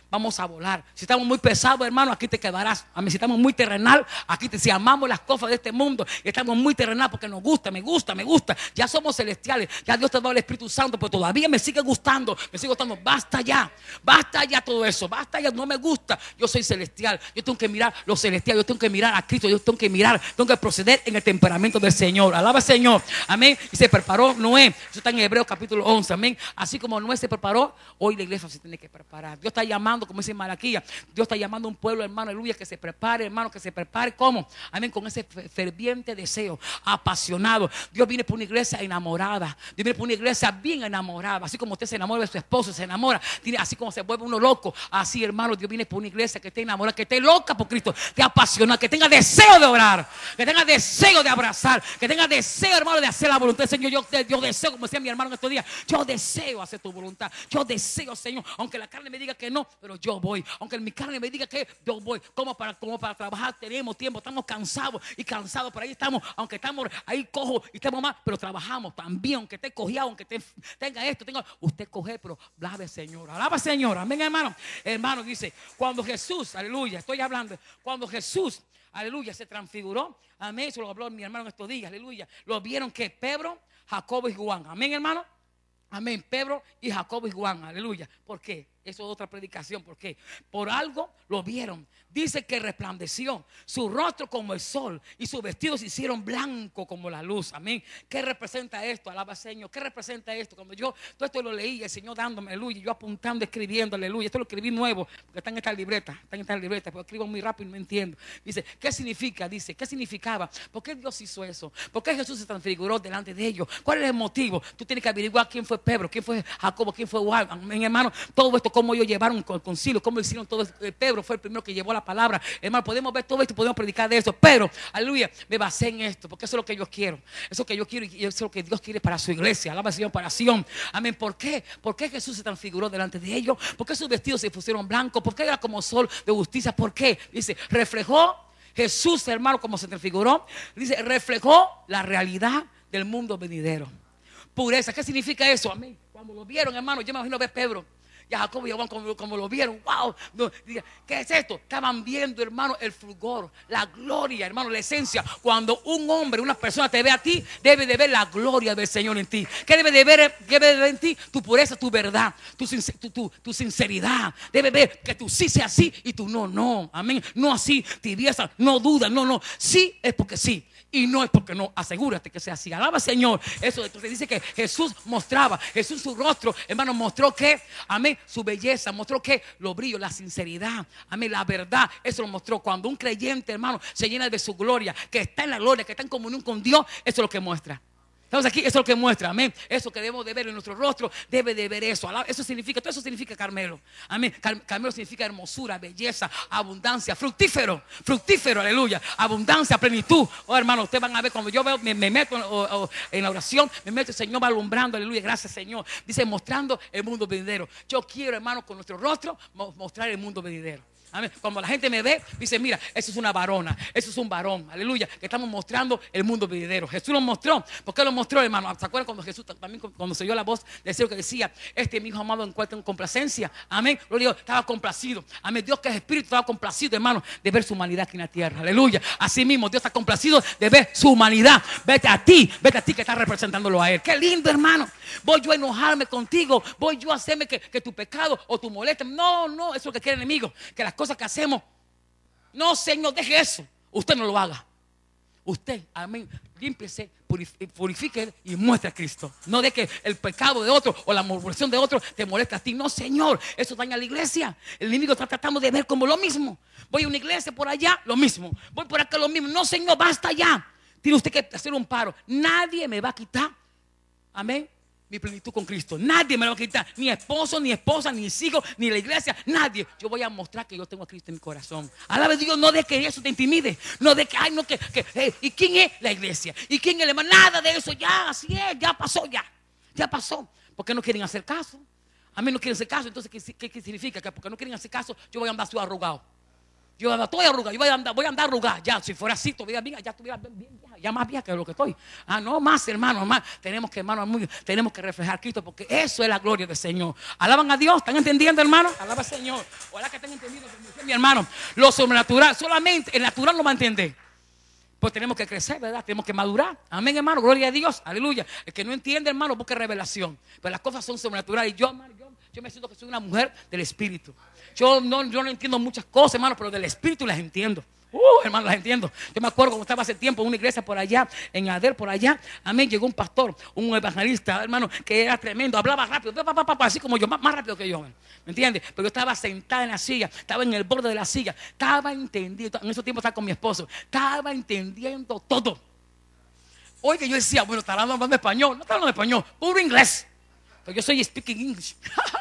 A: vamos a volar. Si estamos muy pesados, hermano, aquí te quedarás. Amén. Si estamos muy terrenal, aquí te, si amamos las cosas de este mundo, estamos muy terrenal porque nos gusta, me gusta, me gusta. Ya somos celestiales, ya Dios te ha dado el Espíritu Santo, pero todavía me sigue gustando, me sigue gustando. Basta ya, basta ya todo eso, basta ya, no me gusta. Yo soy celestial, yo tengo que mirar lo celestial, yo tengo que mirar a Cristo, yo tengo que mirar, tengo que proceder en el temperamento del Señor. Alaba al Señor, amén. Y se preparó Noé, eso está en Hebreos capítulo once, amén. Así como Noé se preparó, hoy la iglesia se tiene que preparar. Dios está llamando, como dice Malaquía, Dios está llamando a un pueblo, hermano, aleluya, que se prepare, hermano, que se prepare, ¿cómo? Amén, con ese ferviente deseo, apasionado. Dios viene por una iglesia enamorada, Dios viene por una iglesia bien enamorada, así como usted se enamora de su esposo, se enamora, tiene, así como se vuelve uno loco, así, hermano, Dios viene por una iglesia que esté enamorada, que esté loca por Cristo, que esté apasionada, que tenga deseo de orar, que tenga deseo de abrazar, que tenga deseo, hermano, de hacer la voluntad del Señor. Yo, yo deseo, como decía mi hermano en estos días, yo deseo hacer tu voluntad, yo deseo, Señor, aunque la carne me diga que no, pero yo voy, aunque mi carne me diga que yo voy, como para, como para trabajar, tenemos tiempo, estamos cansados y cansados, por ahí estamos, aunque estamos ahí cojos y estamos más, pero trabajamos también, aunque esté cojeado, aunque te, tenga esto, tenga, usted coge, pero alaba al Señor, alaba al Señor, amén, hermano. Hermano, dice, cuando Jesús, aleluya, estoy hablando, cuando Jesús, aleluya, se transfiguró, amén, eso lo habló mi hermano en estos días, aleluya, lo vieron que Pedro, Jacobo y Juan, amén, hermano, amén, Pedro y Jacobo y Juan, aleluya. ¿Por qué? Eso es otra predicación. ¿Por qué? Por algo lo vieron. Dice que resplandeció su rostro como el sol y sus vestidos se hicieron blancos como la luz. Amén. ¿Qué representa esto? Alaba al Señor. ¿Qué representa esto? Cuando yo todo esto lo leí, el Señor dándome, aleluya, yo apuntando, escribiendo, aleluya. Esto lo escribí nuevo, porque está en esta libreta, está en esta libreta, pero escribo muy rápido y no entiendo. Dice, ¿qué significa? Dice, ¿qué significaba? ¿Por qué Dios hizo eso? ¿Por qué Jesús se transfiguró delante de ellos? ¿Cuál es el motivo? Tú tienes que averiguar quién fue Pedro, quién fue Jacobo, quién fue Juan. Amén, hermano. Todo esto, cómo ellos llevaron el concilio, cómo hicieron todo esto. Pedro fue el primero que llevó la palabra. Hermano, podemos ver todo esto, podemos predicar de eso, pero, aleluya, me basé en esto, porque eso es lo que yo quiero, eso es lo que yo quiero y eso es lo que Dios quiere para su iglesia. Alaba al Señor, para Sion. Amén. ¿Por qué? ¿Por qué Jesús se transfiguró delante de ellos? ¿Por qué sus vestidos se pusieron blancos? ¿Por qué era como sol de justicia? ¿Por qué? Dice, reflejó Jesús, hermano, como se transfiguró. Dice, reflejó la realidad del mundo venidero. Pureza, ¿qué significa eso? Amén. Cuando lo vieron, hermano, yo me imagino ver Pedro y a Jacobo y a Juan como, como lo vieron. Wow, no, ¿qué es esto? Estaban viendo, hermano, el fulgor, la gloria, hermano, la esencia. Cuando un hombre, una persona te ve a ti, debe de ver la gloria del Señor en ti. ¿Qué debe de ver? Debe de ver en ti tu pureza, tu verdad, tu, tu, tu, tu sinceridad. Debe ver que tú sí seas así y tú no, no. Amén. No así, tibieza, no duda, no, no. Sí es porque sí. Y no es porque no, asegúrate que sea así. Alaba al Señor. Eso entonces dice que Jesús mostraba, Jesús su rostro, hermano, mostró que, amén, su belleza, mostró que lo brillo, la sinceridad, amén, la verdad. Eso lo mostró. Cuando un creyente, hermano, se llena de su gloria, que está en la gloria, que está en comunión con Dios, eso es lo que muestra. Estamos aquí, eso es lo que muestra, amén. Eso que debemos de ver en nuestro rostro, debe de ver eso. Eso significa, todo eso significa Carmelo. Amén. Car Carmelo significa hermosura, belleza, abundancia, fructífero, fructífero, aleluya. Abundancia, plenitud. Oh, hermano, ustedes van a ver cuando yo veo, me, me meto en, o, o, en la oración, me meto, el Señor va alumbrando, aleluya. Gracias, Señor. Dice, mostrando el mundo venidero. Yo quiero, hermano, con nuestro rostro, mostrar el mundo venidero. Amén. Cuando la gente me ve, dice, mira, eso es una varona, eso es un varón, aleluya, que estamos mostrando el mundo venidero. Jesús lo mostró. ¿Por qué lo mostró, hermano? ¿Se acuerdan cuando Jesús también, cuando se oyó la voz del cielo que decía, este es mi hijo amado en cual tengo complacencia? Amén. Lo digo, estaba complacido. Amén. Dios que es espíritu estaba complacido, hermano, de ver su humanidad aquí en la tierra. Aleluya. Así mismo, Dios está complacido de ver su humanidad. Vete a ti, vete a ti que estás representándolo a Él. Qué lindo, hermano. Voy yo a enojarme contigo, voy yo a hacerme que, que tu pecado o tu molestia. No, no, eso es lo que quiere el enemigo. Que las cosas que hacemos, no, Señor, deje eso. Usted no lo haga. Usted, amén, límpiese, purifique y muestre a Cristo. No de que el pecado de otro o la murmuración de otro te molesta a ti. No, Señor, eso daña a la iglesia. El enemigo está tratando de ver como lo mismo. Voy a una iglesia por allá, lo mismo. Voy por acá, lo mismo. No, Señor, basta ya. Tiene usted que hacer un paro. Nadie me va a quitar, amén, mi plenitud con Cristo. Nadie me lo va a quitar. Ni esposo, ni esposa, ni hijos, ni la iglesia. Nadie. Yo voy a mostrar que yo tengo a Cristo en mi corazón. Alabe a Dios, no de que eso te intimide. No de que, ay, no, que, que hey, ¿y quién es la iglesia? ¿Y quién es el hermano? Nada de eso. Ya, así es. Ya pasó, ya. Ya pasó. ¿Por qué no quieren hacer caso? A mí no quieren hacer caso. Entonces, ¿qué, qué, qué significa? Que porque no quieren hacer caso, yo voy a andar su arrugado. Yo estoy arrugado, yo voy a andar, voy a andar arrugado. Ya, si fuera así, todavía bien, ya estuviera bien, bien, ya más vieja que lo que estoy. Ah, no más, hermano, más. Tenemos que, hermano, muy, tenemos que reflejar a Cristo, porque eso es la gloria del Señor. Alaban a Dios, ¿están entendiendo, hermano? Alaba al Señor. Ojalá que estén entendiendo, mi hermano. Lo sobrenatural, solamente el natural no va a entender. Pues tenemos que crecer, ¿verdad? Tenemos que madurar. Amén, hermano. Gloria a Dios. Aleluya. El que no entiende, hermano, busque revelación. Pero las cosas son sobrenaturales. Y yo, hermano, yo, yo me siento que soy una mujer del Espíritu. Yo no, yo no entiendo muchas cosas, hermano, pero del Espíritu las entiendo. Uh, hermano, las entiendo. Yo me acuerdo cuando estaba hace tiempo en una iglesia por allá, en Adel, por allá. Amén, llegó un pastor, un evangelista, hermano, que era tremendo, hablaba rápido, pa, pa, pa, pa, así como yo, más, más rápido que yo. ¿Me entiendes? Pero yo estaba sentada en la silla, estaba en el borde de la silla, estaba entendiendo, en esos tiempos estaba con mi esposo, estaba entendiendo todo. Oye, yo decía, bueno, estará hablando español, no está hablando español, puro inglés. Pero yo soy speaking English.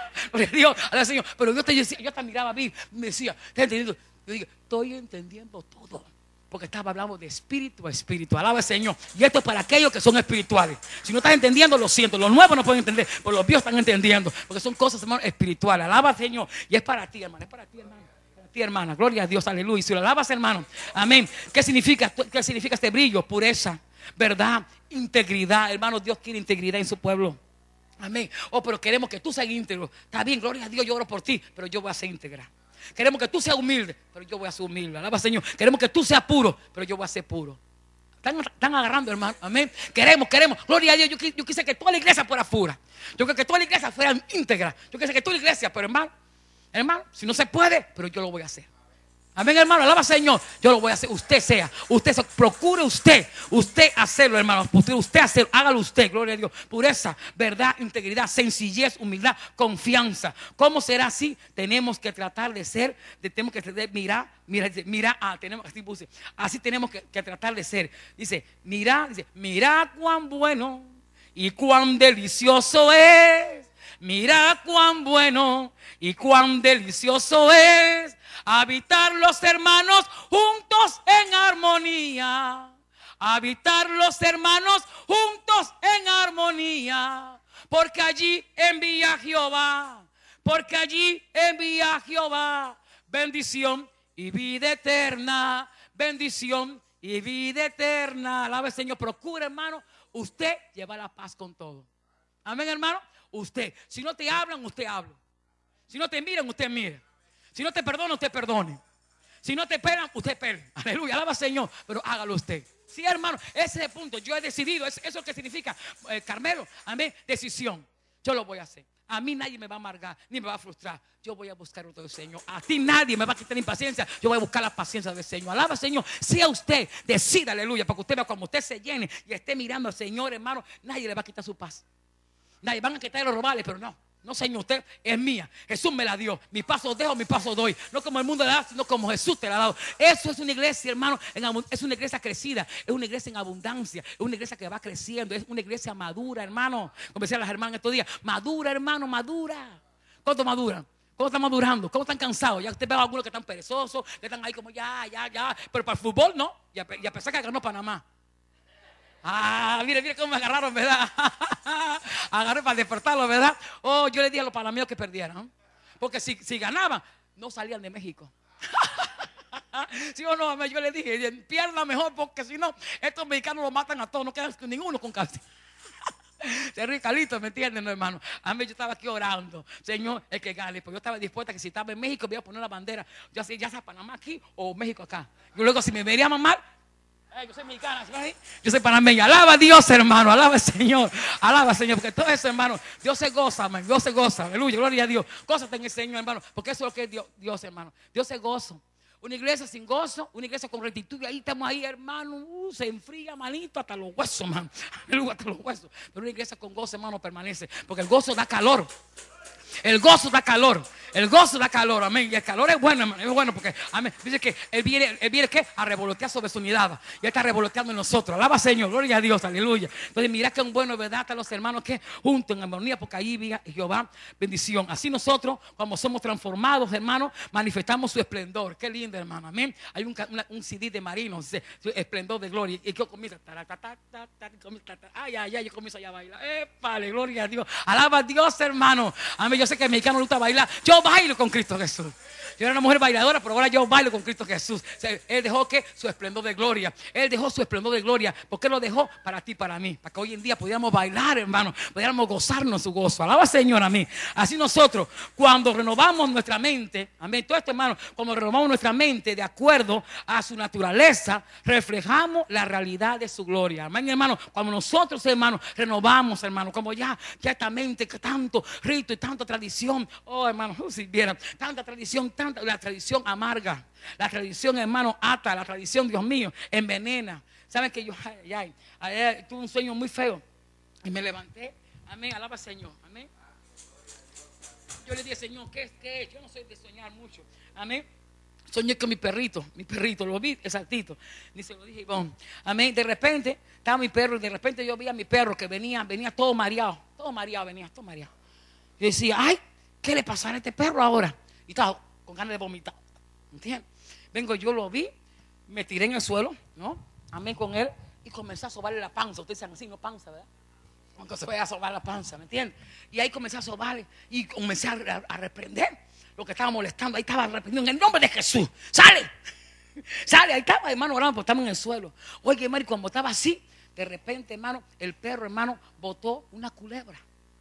A: Dios, al Señor. Pero yo, te decía, yo hasta miraba a mí, me decía, ¿estás entendiendo? Yo digo, estoy entendiendo todo. Porque estaba hablando de espíritu a espíritu. Alaba al Señor. Y esto es para aquellos que son espirituales. Si no estás entendiendo, lo siento. Los nuevos no pueden entender, pero los viejos están entendiendo. Porque son cosas, hermano, espirituales. Alaba al Señor. Y es para ti, hermano. Es para ti, hermano. Para ti, hermana. Gloria a Dios. Aleluya. Y si lo alabas, hermano. Amén. ¿Qué significa? ¿Qué significa este brillo? Pureza, verdad, integridad. Hermano, Dios quiere integridad en su pueblo. Amén. Oh, pero queremos que tú seas íntegro. Está bien, gloria a Dios, yo oro por ti, pero yo voy a ser íntegra. Queremos que tú seas humilde, pero yo voy a ser humilde. Alaba, Señor. Queremos que tú seas puro, pero yo voy a ser puro. Están, están agarrando, hermano. Amén. Queremos, queremos. Gloria a Dios. Yo, yo quise que toda la iglesia fuera pura. Yo quise que toda la iglesia fuera íntegra. Yo quise que toda la iglesia, pero hermano, hermano, si no se puede, pero yo lo voy a hacer. Amén, hermano, alaba al Señor. Yo lo voy a hacer, usted sea, usted se, procure usted, usted hacerlo, hermano, usted, usted hacerlo, hágalo usted, gloria a Dios. Pureza, verdad, integridad, sencillez, humildad, confianza. ¿Cómo será así? Tenemos que tratar de ser, de, tenemos que tratar de mirar, mira, mira, ah, tenemos, así puse, así tenemos que, que tratar de ser. Dice, mira, dice, mira cuán bueno y cuán delicioso es. Mira cuán bueno y cuán delicioso es habitar los hermanos juntos en armonía. Habitar los hermanos juntos en armonía. Porque allí envía Jehová. Porque allí envía Jehová bendición y vida eterna. Bendición y vida eterna. Alaba al Señor. Procura, hermano, usted lleva la paz con todo. Amén, hermano. Usted, si no te hablan, usted habla. Si no te miran, usted mire. Si no te perdonan, usted perdone. Si no te esperan, usted espere. Aleluya, alaba al Señor, pero hágalo usted. Sí, hermano, ese es el punto. Yo he decidido, eso es lo que significa, eh, Carmelo, amén, decisión. Yo lo voy a hacer. A mí nadie me va a amargar, ni me va a frustrar. Yo voy a buscar otro del Señor. A ti nadie me va a quitar impaciencia. Yo voy a buscar la paciencia del Señor. Alaba al Señor. Sea usted, decida, aleluya, para que usted vea como usted se llene y esté mirando al Señor, hermano, nadie le va a quitar su paz. Nadie, van a quitar los robales, pero no. No, Señor, usted es mía. Jesús me la dio. Mi paso dejo, mi paso doy. No como el mundo le da, sino como Jesús te la ha dado. Eso es una iglesia, hermano. Es una iglesia crecida. Es una iglesia en abundancia. Es una iglesia que va creciendo. Es una iglesia madura, hermano. Como decían las hermanas estos días. Madura, hermano, madura. ¿Cuánto maduran? ¿Cómo están madurando? ¿Cómo están cansados? Ya usted ve a algunos que están perezosos, que están ahí como ya, ya, ya. Pero para el fútbol no. Y a, y a pesar que ganó Panamá. Ah, mire, mire cómo me agarraron, ¿verdad? Agarré para despertarlo, ¿verdad? Oh, yo le dije a los panameños que perdieran. Porque si, si ganaban, no salían de México. ¿Sí o no? Yo le dije, pierda mejor, porque si no, estos mexicanos los matan a todos, no quedan ninguno con cárcel. Se ríe Calito, ¿me entienden, no, hermano? A mí yo estaba aquí orando, Señor, el que gane. Pues yo estaba dispuesta que si estaba en México, voy a poner la bandera, ya sea, ya sea Panamá aquí o México acá. Y luego, si me vería mamar, Eh, yo soy mexicana, ¿sí? Yo soy panameña. Alaba a Dios, hermano. Alaba al Señor. Alaba al Señor. Porque todo eso, hermano, Dios se goza, hermano. Dios se goza. Aleluya. Gloria a Dios. Gózate en el Señor, hermano. Porque eso es lo que es Dios, Dios, hermano. Dios se goza. Una iglesia sin gozo, una iglesia con rectitud. Y ahí estamos ahí, hermano. Uh, se enfría, manito, hasta los huesos, hermano. Aleluya, hasta los huesos. Pero una iglesia con gozo, hermano, permanece. Porque el gozo da calor. El gozo da calor. El gozo da calor, amén. Y el calor es bueno, hermano. Es bueno porque, amén. Dice que Él viene, Él viene ¿qué? A revolotear sobre su unidad. Y Él está revoloteando en nosotros. Alaba, Señor. Gloria a Dios. Aleluya. Entonces, mira que un bueno, ¿verdad? Están los hermanos que juntos en armonía, porque ahí vive Jehová bendición. Así nosotros, cuando somos transformados, hermanos, manifestamos su esplendor. Qué lindo, hermano. Amén. Hay un, una, un C D de Marino, dice, su esplendor de gloria. Y que comienza. Ay, ay, ay. Yo comienzo ya a bailar. Épale, gloria a Dios. Alaba a Dios, hermano. Amén. Yo sé que el mexicano le gusta bailar. Yo yo bailo con Cristo Jesús. Yo era una mujer bailadora, pero ahora yo bailo con Cristo Jesús. O sea, Él dejó que su esplendor de gloria. Él dejó su esplendor de gloria. ¿Por qué lo dejó? Para ti, para mí. Para que hoy en día pudiéramos bailar, hermano. Pudiéramos gozarnos su gozo. Alaba, Señor, a mí. Así nosotros, cuando renovamos nuestra mente, amén, todo esto, hermano, cuando renovamos nuestra mente de acuerdo a su naturaleza, reflejamos la realidad de su gloria. Amén, hermano. Cuando nosotros, hermano, renovamos, hermano, como ya, ya esta mente, que tanto rito y tanta tradición. Oh, hermano, si vieran, tanta tradición, tanta. La tradición amarga, la tradición, hermano, ata, la tradición, Dios mío, envenena. ¿Saben que yo ay, ay, ayer tuve un sueño muy feo y me levanté? Amén, alaba al Señor, amén. Yo le dije, Señor, ¿qué es? ¿Qué es? Yo no soy de soñar mucho, amén. Soñé con mi perrito, mi perrito, lo vi exactito, ni se lo dije, Ivonne. Amén, de repente estaba mi perro y de repente yo vi a mi perro que venía, venía todo mareado, todo mareado, venía todo mareado. Yo decía, ay, ¿qué le pasará a este perro ahora? Y estaba con ganas de vomitar, ¿entiendes? Vengo, yo lo vi, me tiré en el suelo, ¿no? Amén, con él, y comencé a sobarle la panza. Ustedes dicen así, no panza, ¿verdad? Cuando se vaya a sobar la panza, ¿me entiendes? Y ahí comencé a sobarle y comencé a, a, a reprender lo que estaba molestando. Ahí estaba reprendiendo en el nombre de Jesús. ¡Sale! ¡Sale! Ahí estaba, hermano, orando, porque estaba en el suelo. Oye, hermano, y cuando estaba así, de repente, hermano, el perro, hermano, botó una culebra.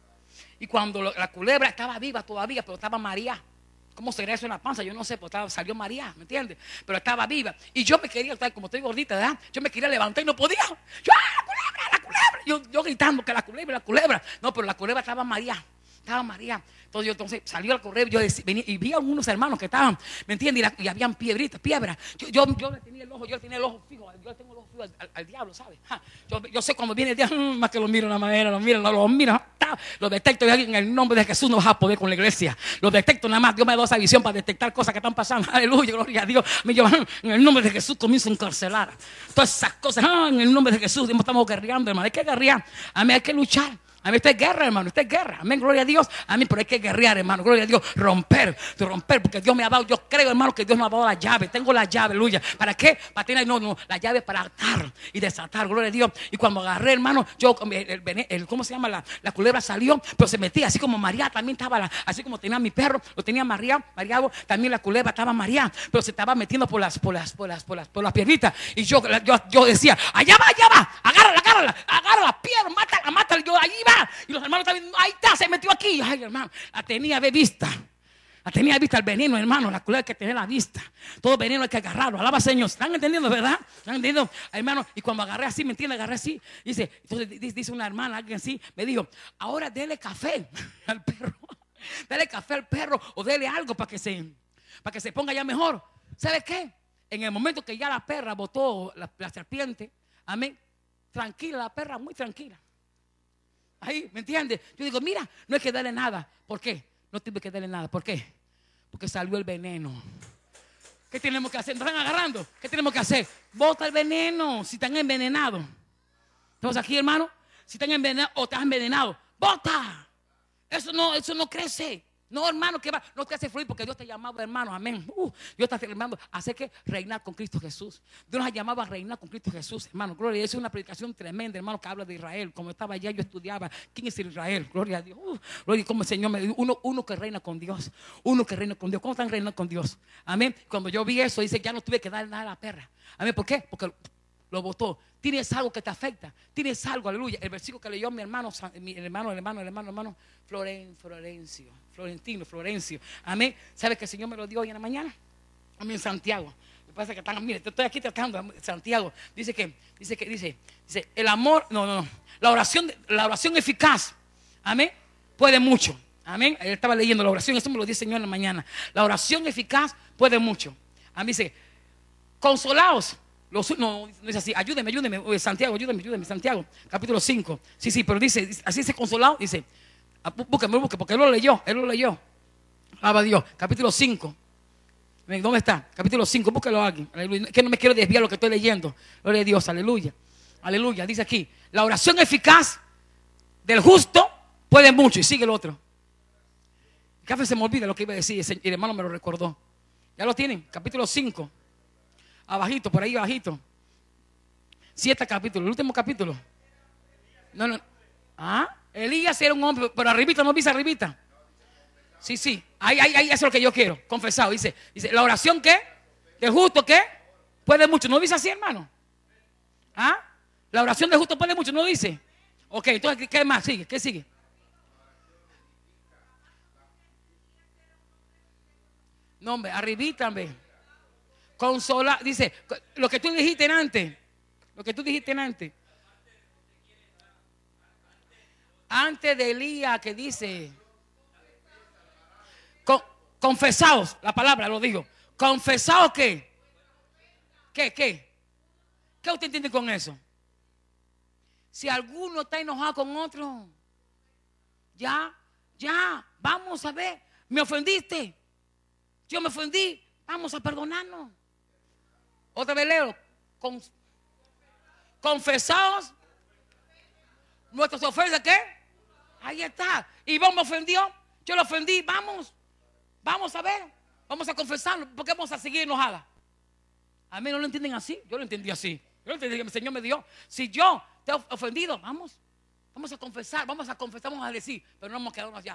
A: Y cuando lo, la culebra estaba viva todavía, pero estaba mareada. ¿Cómo sería eso en la panza? Yo no sé, pues estaba, salió María, ¿me entiendes? Pero estaba viva. Y yo me quería, como estoy gordita, ¿verdad? Yo me quería levantar y no podía. Yo, ¡ah, la culebra, la culebra! Yo, yo gritando que la culebra, la culebra. No, pero la culebra estaba María. Estaba María. Entonces yo entonces salió al correo, yo decía, venía, y vi a unos hermanos que estaban, ¿me entiendes? Y, la, y habían piedritas, piedras. Yo, yo, yo le tenía el ojo, yo le tenía el ojo fijo, yo le tengo el ojo fijo al, al, al diablo, ¿sabes? Ja, yo, yo sé cuando viene el diablo, mmm, más que lo miro en la manera, lo miro, no lo miro, lo detecto y en el nombre de Jesús no vas a poder con la iglesia. Lo detecto nada más, Dios me da esa visión para detectar cosas que están pasando. Aleluya, gloria a Dios. Yo, en el nombre de Jesús comienzo a encarcelar todas esas cosas. Ah, en el nombre de Jesús, estamos guerreando, hermano. Hay que guerrear, a mí hay que luchar. A mí esto es guerra, hermano, esto es guerra. Amén, gloria a Dios. A mí, pero hay que guerrear, hermano, gloria a Dios. Romper, romper, porque Dios me ha dado, yo creo, hermano, que Dios me ha dado la llave. Tengo la llave, aleluya. ¿Para qué? Para tener, no, no, la llave para atar y desatar, gloria a Dios. Y cuando agarré, hermano, yo, el, el, el, ¿cómo se llama? La, la culebra salió, pero se metía, así como María también estaba, la, así como tenía mi perro, lo tenía María, mareado, también la culebra estaba María, pero se estaba metiendo por las, por las, por las, por las, por las piedritas. Y yo, yo, yo decía, allá va, allá va, agárrala, agárrala, agárrala, la piedra, mátala, mátala. Yo, ahí va. Y los hermanos también, ahí está, se metió aquí. Ay, hermano, la tenía de vista. La tenía de vista el veneno, hermano. La culebra hay que tener la vista. Todo veneno hay que agarrarlo. Alaba, Señor. ¿Están entendiendo, verdad? ¿Están entendiendo, hermano? Y cuando agarré así, ¿me entiende? Agarré así. Dice, entonces dice una hermana, alguien así, me dijo, ahora dele café al perro. Dele café al perro o dele algo para que se, para que se ponga ya mejor. ¿Sabe qué? En el momento que ya la perra botó la, la serpiente, amén, tranquila, la perra muy tranquila. Ahí, ¿me entiendes? Yo digo, mira, no hay que darle nada. ¿Por qué? No tiene que darle nada. ¿Por qué? Porque salió el veneno. ¿Qué tenemos que hacer? ¿Nos están agarrando? ¿Qué tenemos que hacer? Bota el veneno si están envenenados. Entonces aquí, hermano, si están envenenados o estás envenenado, bota. Eso no, eso no crece. No, hermano, que va, no te hace fluir porque Dios te ha llamado, hermano, amén. Uh, Dios te ha llamado a hacer que reinar con Cristo Jesús. Dios nos ha llamado a reinar con Cristo Jesús, hermano. Gloria a Dios. Es una predicación tremenda, hermano, que habla de Israel. Como estaba allá, yo estudiaba quién es Israel. Gloria a Dios. Uh, gloria, como el Señor me dijo, uno, uno que reina con Dios. Uno que reina con Dios. ¿Cómo están reinando con Dios? Amén. Cuando yo vi eso, dice, ya no tuve que dar nada a la perra. Amén. ¿Por qué? Porque lo botó. Tienes algo que te afecta. Tienes algo, aleluya. El versículo que leyó mi hermano, mi hermano, el hermano, el hermano, el hermano, Floren, Florencio, Florentino, Florencio. Amén. ¿Sabe que el Señor me lo dio hoy en la mañana? A mí en Santiago. Me parece que están, mire, estoy aquí tratando. Santiago dice que, dice que, dice, dice, el amor, no, no, no. La oración, la oración eficaz, amén, puede mucho. Amén. Él estaba leyendo la oración, eso me lo dice el Señor en la mañana. La oración eficaz puede mucho. A mí dice, consolaos. Los, no, no es así, ayúdeme, ayúdeme, Santiago, ayúdeme, ayúdeme, Santiago, capítulo cinco. Sí, sí, pero dice, así dice consolado, dice, búsqueme, búsqueme, porque él lo leyó, él lo leyó. Alaba a Dios, capítulo cinco. ¿Dónde está? Capítulo cinco, búsquelo aquí. Aleluya. Que no me quiero desviar lo que estoy leyendo. Gloria a Dios, aleluya. Aleluya, dice aquí, la oración eficaz del justo puede mucho. Y sigue el otro. Café se me olvida lo que iba a decir, y el hermano me lo recordó. Ya lo tienen, capítulo cinco. Abajito, por ahí abajito. Siete capítulos, el último capítulo. No, no. Ah, Elías era un hombre, pero arribita, no viste arribita. Sí, sí. Ahí, ahí, ahí, eso es lo que yo quiero. Confesado. Dice, dice, la oración ¿qué? De justo ¿qué? Puede mucho. ¿No dice así, hermano? ¿Ah? La oración de justo puede mucho, ¿no dice? Ok, entonces, ¿qué más? Sigue, ¿qué sigue? No, hombre, arribítame. Consolar, dice, lo que tú dijiste antes. Lo que tú dijiste antes. Antes de Elías que dice, con, confesaos, la palabra lo digo. Confesaos qué. ¿Qué, qué? ¿Qué usted entiende con eso? Si alguno está enojado con otro, ya, ya, vamos a ver, me ofendiste, yo me ofendí, vamos a perdonarnos. Otra vez leo, con, confesaos nuestras ofensas, ¿qué? Ahí está. Y vos me ofendió, yo lo ofendí, vamos, vamos a ver, vamos a confesarlo, porque vamos a seguir enojada. A mí no lo entienden así, yo lo entendí así. Yo lo entendí que el Señor me dio. Si yo te he ofendido, vamos, vamos a confesar, vamos a confesar, vamos a decir, pero no hemos quedado allá.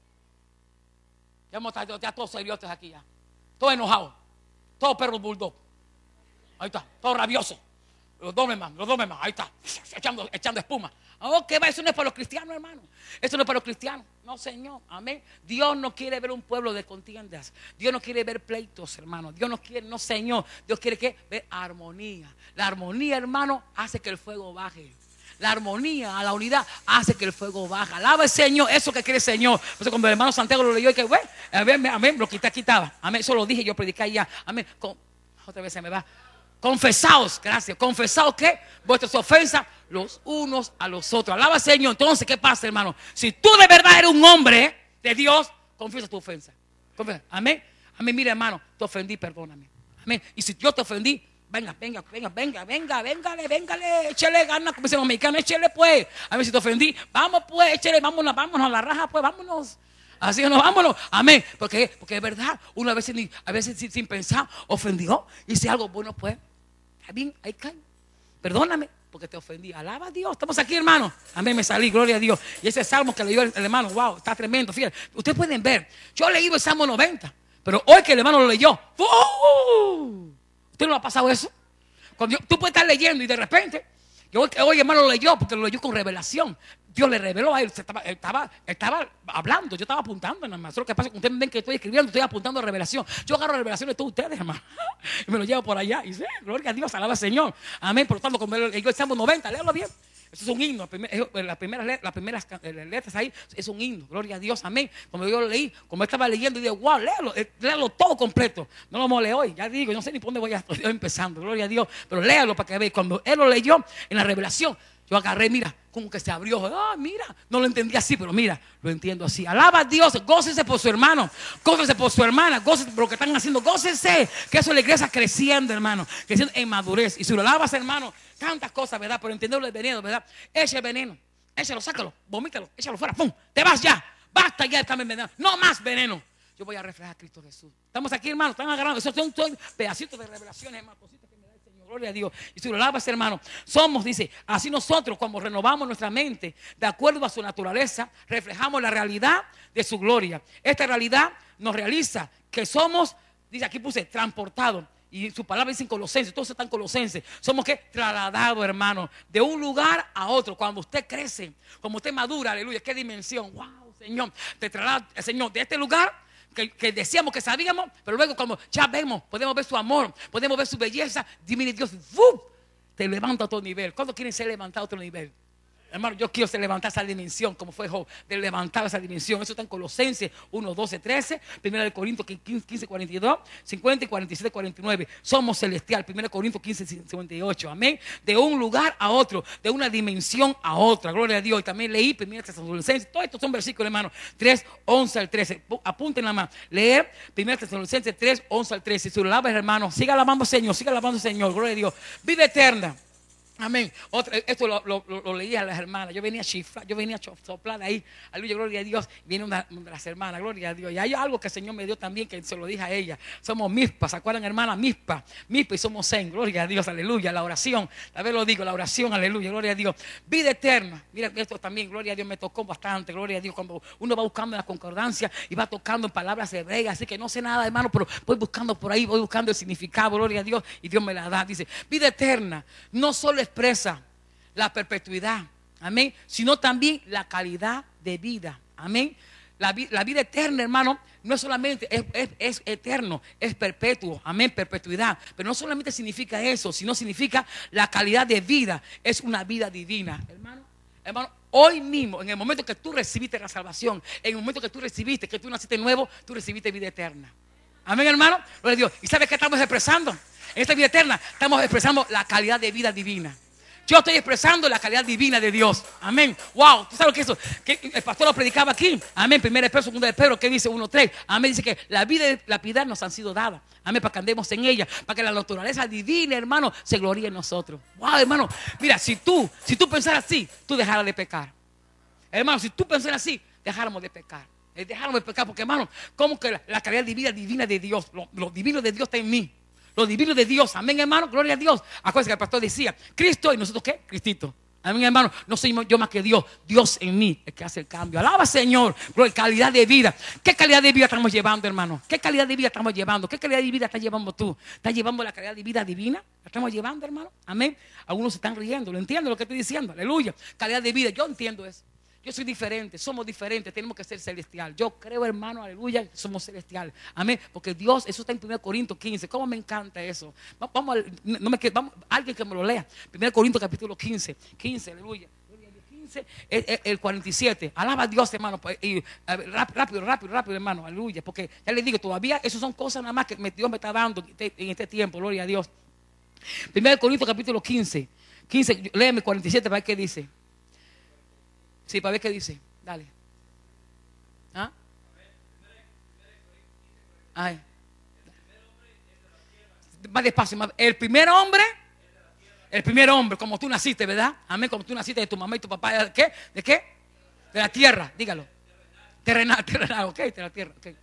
A: Ya hemos estado ya todos seriosos aquí ya, todos enojados, todos perros bulldog. Ahí está, todos rabiosos. Los dos más, los dos más, ahí está, echando, echando espuma. Oh, ¿qué va? Eso no es para los cristianos, hermano. Eso no es para los cristianos. No, Señor, amén. Dios no quiere ver un pueblo de contiendas. Dios no quiere ver pleitos, hermano. Dios no quiere, no, Señor. Dios quiere que ver armonía. La armonía, hermano, hace que el fuego baje. La armonía, la unidad hace que el fuego baje. Alaba al Señor, eso que quiere el Señor. Por eso cuando el hermano Santiago lo leyó y que, bueno, amén, amén, lo quita, quitaba. Amén, eso lo dije, yo predicé ya. Amén. Con, otra vez se me va. Confesaos, gracias, confesaos que vuestras ofensas los unos a los otros. Alaba al Señor. Entonces, ¿qué pasa, hermano? Si tú de verdad eres un hombre de Dios, confiesa tu ofensa. Confiesa. Amén. Amén, mira, hermano, te ofendí, perdóname. Amén. Y si yo te ofendí, venga, venga, venga, venga, venga, véngale, véngale, échale ganas, como dicen los mexicanos, échale pues. A ver si te ofendí, vamos pues, échale, vámonos, vámonos a la raja, pues, vámonos. Así que no, vámonos, amén. Porque, porque es verdad, uno a veces, a veces sin, sin pensar ofendió. Y si algo bueno, pues, está bien, ahí cae. Perdóname, porque te ofendí. Alaba a Dios, estamos aquí, hermano. Amén, me salí, gloria a Dios. Y ese salmo que leyó el, el hermano, wow, está tremendo. Fíjate, ustedes pueden ver, yo leí el Salmo noventa, pero hoy que el hermano lo leyó, ¡uh! ¿Usted no le ha pasado eso? Cuando yo, tú puedes estar leyendo y de repente, yo, hoy el hermano lo leyó porque lo leyó con revelación. Dios le reveló a él, estaba, él estaba, él estaba hablando, yo estaba apuntando, hermano. Eso es lo que pasa, ustedes ven que estoy escribiendo, estoy apuntando revelación. Yo agarro revelación de todos ustedes, hermano, y me lo llevo por allá. Y dice, gloria a Dios, alaba al Señor. Amén. Por lo tanto, como él leyó el Salmo noventa, léalo bien. Eso es un himno. Las primeras, las primeras letras ahí es un himno. Gloria a Dios, amén. Como yo lo leí, como estaba leyendo, y digo, wow, léalo, léalo todo completo. No lo vamos a leer hoy. Ya digo, yo no sé ni por dónde voy a estoy empezando. Gloria a Dios. Pero léalo para que veáis. Cuando él lo leyó en la revelación, yo agarré, mira, como que se abrió. Ah, mira, no lo entendí así, pero mira, lo entiendo así. Alaba a Dios, gócese por su hermano, gócese por su hermana, gócese por lo que están haciendo, gócese, que eso la iglesia creciendo, hermano, creciendo en madurez. Y si lo alabas, hermano, tantas cosas, ¿verdad? Pero entenderlo el veneno, ¿verdad? Echa el veneno, échalo, sácalo, vomítalo, échalo fuera, ¡pum! Te vas ya, basta ya de estar envenenado, no más veneno. Yo voy a reflejar a Cristo Jesús. Estamos aquí, hermano, están agarrando, esos son, son pedacitos de revelaciones, hermano, cositas que me da el Señor, gloria a Dios. Y si lo alabas, hermano, somos, dice, así nosotros cuando renovamos nuestra mente de acuerdo a su naturaleza, reflejamos la realidad de su gloria. Esta realidad nos realiza que somos, dice aquí puse, transportados. Y su palabra dice en Colosenses, todos están Colosenses. Somos que trasladados, hermano, de un lugar a otro. Cuando usted crece, como usted madura, aleluya, qué dimensión. Wow, Señor, te traslada, Señor, de este lugar que, que decíamos que sabíamos, pero luego como ya vemos, podemos ver su amor, podemos ver su belleza, dime Dios, ¡uf! Te levanta a otro nivel. ¿Cuándo quieren ser levantados a otro nivel? Hermano, yo quiero ser levantar esa dimensión, como fue Job, de levantar esa dimensión. Eso está en Colosenses uno, doce, trece, primero de Corintios quince, cuarenta y dos, cincuenta y cuarenta y siete, cuarenta y nueve. Somos celestial, primero de Corintios quince, cincuenta y ocho. Amén. De un lugar a otro, de una dimensión a otra. Gloria a Dios. Y también leí primero de Tesalonicenses. Todos estos son versículos, hermano. tres, once al trece. Apunten nada más. Leer primero de Tesalonicenses tres, once al trece. Si lo alabas, hermano, siga alabando al Señor, siga alabando al Señor. Gloria a Dios. Vida eterna. Amén. Otra, esto lo, lo, lo, lo leía a las hermanas. Yo venía a chiflar, yo venía a soplar ahí. Aleluya, gloria a Dios. Viene una, una de las hermanas, gloria a Dios. Y hay algo que el Señor me dio también, que se lo dije a ella. Somos mispa, ¿se acuerdan, hermana? Mispa, mispa y somos zen, gloria a Dios, aleluya. La oración, a ver lo digo, la oración, aleluya, gloria a Dios. Vida eterna. Mira, esto también, gloria a Dios, me tocó bastante, gloria a Dios. Cuando uno va buscando la concordancia y va tocando en palabras hebreas, así que no sé nada, hermano, pero voy buscando por ahí, voy buscando el significado, gloria a Dios, y Dios me la da. Dice, vida eterna no solo expresa la perpetuidad, amén, sino también la calidad de vida, amén. La, la vida eterna, hermano, no es solamente, es, es, es eterno, es perpetuo, amén, perpetuidad. Pero no solamente significa eso, sino significa la calidad de vida, es una vida divina, hermano. Hermano, hoy mismo, en el momento que tú recibiste la salvación, en el momento que tú recibiste, que tú naciste nuevo, tú recibiste vida eterna. Amén, hermano, gloria a Dios. ¿Y sabes qué estamos expresando? En esta vida eterna estamos expresando la calidad de vida divina. Yo estoy expresando la calidad divina de Dios. Amén. Wow, ¿tú sabes lo que es eso? Que el pastor lo predicaba aquí. Amén. Primera de Pedro, segunda de Pedro, ¿qué dice? uno tres. Amén. Dice que la vida y la piedad nos han sido dadas. Amén. Para que andemos en ella. Para que la naturaleza divina, hermano, se gloríe en nosotros. Wow, hermano. Mira, si tú, si tú pensaras así, tú dejaras de pecar. Hermano, si tú pensaras así, dejáramos de pecar. Dejáramos de pecar. Porque, hermano, como que la, la calidad divina, divina de Dios, lo, lo divino de Dios está en mí. Lo divino de Dios, amén, hermano, gloria a Dios. Acuérdense que el pastor decía, Cristo y nosotros, ¿qué? Cristito. Amén, hermano, no soy yo más que Dios. Dios en mí, el que hace el cambio. Alaba, Señor, gloria, calidad de vida. ¿Qué calidad de vida estamos llevando, hermano? ¿Qué calidad de vida estamos llevando? ¿Qué calidad de vida estás llevando tú? ¿Estás llevando la calidad de vida divina? ¿La estamos llevando, hermano? Amén. Algunos se están riendo, lo entiendo lo que estoy diciendo, aleluya. Calidad de vida, yo entiendo eso. Yo soy diferente, somos diferentes, tenemos que ser celestial. Yo creo, hermano, aleluya, somos celestial. Amén. Porque Dios, eso está en primera Corintios quince. ¿Cómo me encanta eso? Vamos, no me, vamos alguien que me lo lea. primera Corintios capítulo quince. quince, aleluya. quince, el, el, el cuarenta y siete. Alaba a Dios, hermano. Y, a ver, rápido, rápido, rápido, hermano. Aleluya. Porque ya les digo, todavía eso son cosas nada más que Dios me está dando en este, en este tiempo. Gloria a Dios. primera Corintios capítulo quince. quince, léeme cuarenta y siete para ver qué dice. Sí, para ver qué dice. Dale. ¿Ah? Ay. Más despacio. Más. El primer hombre. El primer hombre, como tú naciste, ¿verdad? Amén, como tú naciste de tu mamá y tu papá. ¿De qué? ¿De qué? De la tierra, dígalo. Terrenal, terrenal, ok, de la tierra, ok.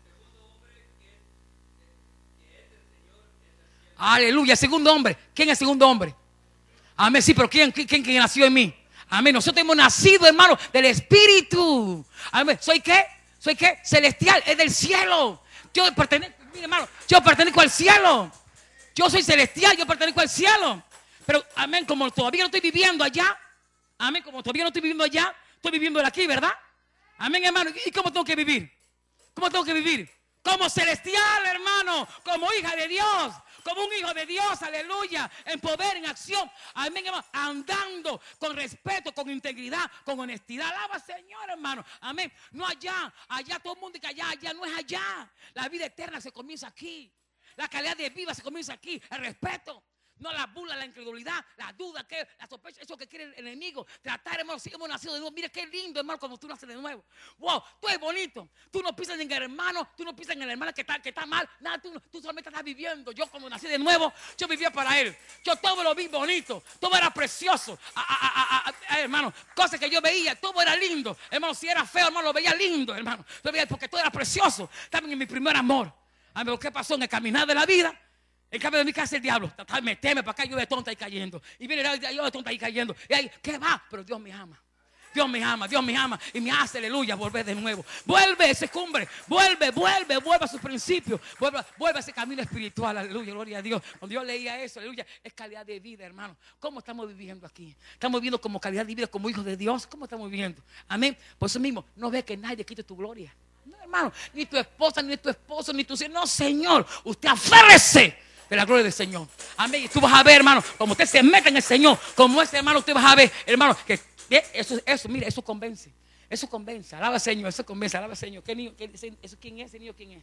A: Aleluya, el segundo hombre. ¿Quién es el segundo hombre? Amén, sí, pero ¿quién, quién, quién nació en mí? Amén. Nosotros hemos nacido, hermano, del Espíritu. Amén. ¿Soy qué? ¿Soy qué? Celestial, es del cielo. Yo pertenezco, mire, hermano, yo pertenezco al cielo. Yo soy celestial, yo pertenezco al cielo. Pero, amén, como todavía no estoy viviendo allá. Amén, como todavía no estoy viviendo allá, estoy viviendo aquí, ¿verdad? Amén, hermano. ¿Y cómo tengo que vivir? ¿Cómo tengo que vivir? Como celestial, hermano, como hija de Dios. Como un hijo de Dios, aleluya, en poder, en acción, amén, hermano, andando con respeto, con integridad, con honestidad. Alaba, Señor, hermano, amén. No allá, allá todo el mundo que allá, allá no es allá. La vida eterna se comienza aquí. La calidad de vida se comienza aquí. El respeto. No la burla, la incredulidad, la duda, que, la sospecha, eso que quiere el enemigo. Tratar, hermano, si hemos nacido de nuevo. Mira qué lindo, hermano, como tú naces de nuevo. Wow, tú eres bonito. Tú no pisas en el hermano, tú no pisas en el hermano que está, que está mal. Nada, tú, tú solamente estás viviendo. Yo, cuando nací de nuevo, yo vivía para él. Yo todo lo vi bonito, todo era precioso. A, a, a, a, hermano, cosas que yo veía, todo era lindo. Hermano, si era feo, hermano, lo veía lindo, hermano. Lo veía porque todo era precioso. También en mi primer amor. Amigo, ¿qué pasó en el caminar de la vida? En cambio de mi casa el diablo, meteme para acá, yo de tonta ahí cayendo. Y viene yo de tonta ahí cayendo. Y ahí, ¿qué va? Pero Dios me ama. Dios me ama, Dios me ama. Y me hace, aleluya, volver de nuevo. Vuelve ese cumbre, vuelve, vuelve, vuelve a su principio. Vuelve, vuelve a ese camino espiritual, aleluya, gloria a Dios. Cuando yo leía eso, aleluya, es calidad de vida, hermano. ¿Cómo estamos viviendo aquí? ¿Estamos viviendo como calidad de vida, como hijos de Dios? ¿Cómo estamos viviendo? Amén. Por eso mismo, no ve que nadie quite tu gloria. No, hermano, ni tu esposa, ni tu esposo, ni tu... No, Señor, usted aférrese de la gloria del Señor. Amén. Y tú vas a ver, hermano, como usted se mete en el Señor, como ese hermano, usted vas a ver, hermano, que eso, eso, mira, eso convence. Eso convence. Alaba al Señor, eso convence. Alaba al Señor. ¿Qué niño? Qué, ese, eso, ¿quién es ese niño? ¿Quién es?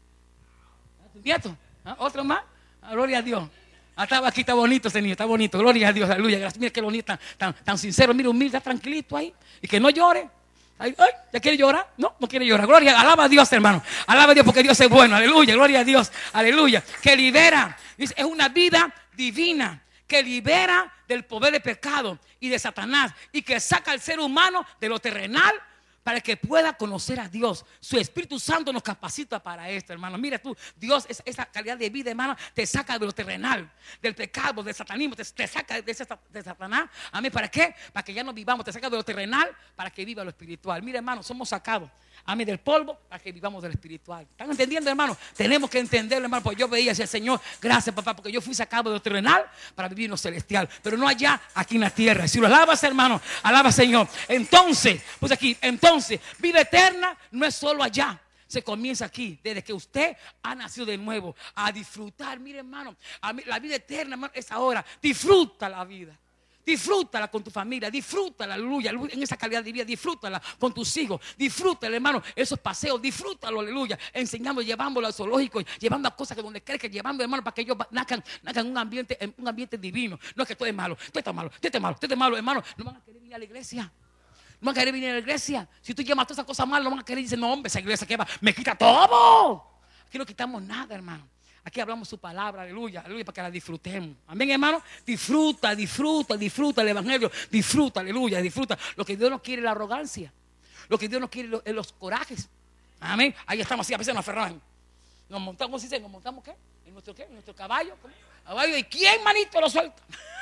A: ¿Tu nieto? ¿Ah? ¿Otro más? Ah, gloria a Dios. Ah, estaba aquí, está bonito ese niño, está bonito. Gloria a Dios, aleluya. Gracias. Mira qué bonito, tan, tan, tan sincero. Mira, humilde, está tranquilito ahí. Y que no llore. Ay, ay, ¿ya quiere llorar? No, no quiere llorar. Gloria, alaba a Dios, hermano. Alaba a Dios porque Dios es bueno. Aleluya, gloria a Dios. Aleluya. Que libera. Dice, es una vida divina que libera del poder de pecado y de Satanás, y que saca al ser humano de lo terrenal para que pueda conocer a Dios. Su Espíritu Santo nos capacita para esto, hermano. Mira tú, Dios, esa, esa calidad de vida, hermano, te saca de lo terrenal, del pecado, del satanismo, te, te saca de, ese, de Satanás. Amén. ¿Para qué? Para que ya no vivamos. Te saca de lo terrenal para que viva lo espiritual. Mira, hermano, somos sacados, amén, del polvo para que vivamos del espiritual. ¿Están entendiendo, hermano? Tenemos que entenderlo, hermano. Porque yo veía hacia el Señor, gracias, papá, porque yo fui sacado de lo terrenal para vivir en lo celestial, pero no allá, aquí en la tierra. Si lo alabas, hermano, alaba, Señor. Entonces, pues aquí, entonces Entonces, vida eterna no es solo allá. Se comienza aquí, desde que usted ha nacido de nuevo, a disfrutar. Mire, hermano, a mí, la vida eterna, hermano, es ahora. Disfruta la vida. Disfrútala con tu familia, disfrútala, aleluya, en esa calidad de vida, disfrútala con tus hijos, disfrútala, hermano, esos paseos, disfrútalo, aleluya, enseñando, llevándolo al zoológico, llevando a cosas que donde crees que llevando, hermano, para que ellos nazcan, nazcan un ambiente, un ambiente divino. No es que tú eres malo, tú estás malo, tú estás malo, tú estás malo, hermano, no van a querer venir a la iglesia. No van a querer venir a la iglesia. Si tú llamas todas esas cosas malas, no van a querer decir, no, hombre, esa iglesia que va, me quita todo. Aquí no quitamos nada, hermano. Aquí hablamos su palabra, aleluya, aleluya, para que la disfrutemos. Amén, hermano. Disfruta, disfruta, disfruta el evangelio. Disfruta, aleluya, disfruta. Lo que Dios no quiere es la arrogancia. Lo que Dios no quiere es los corajes. Amén. Ahí estamos así, a veces nos aferramos. Nos montamos, ¿sí? ¿Nos montamos qué? ¿En nuestro qué? ¿En nuestro caballo? ¿Cómo? ¿Caballo? ¿Y quién, manito, lo suelta?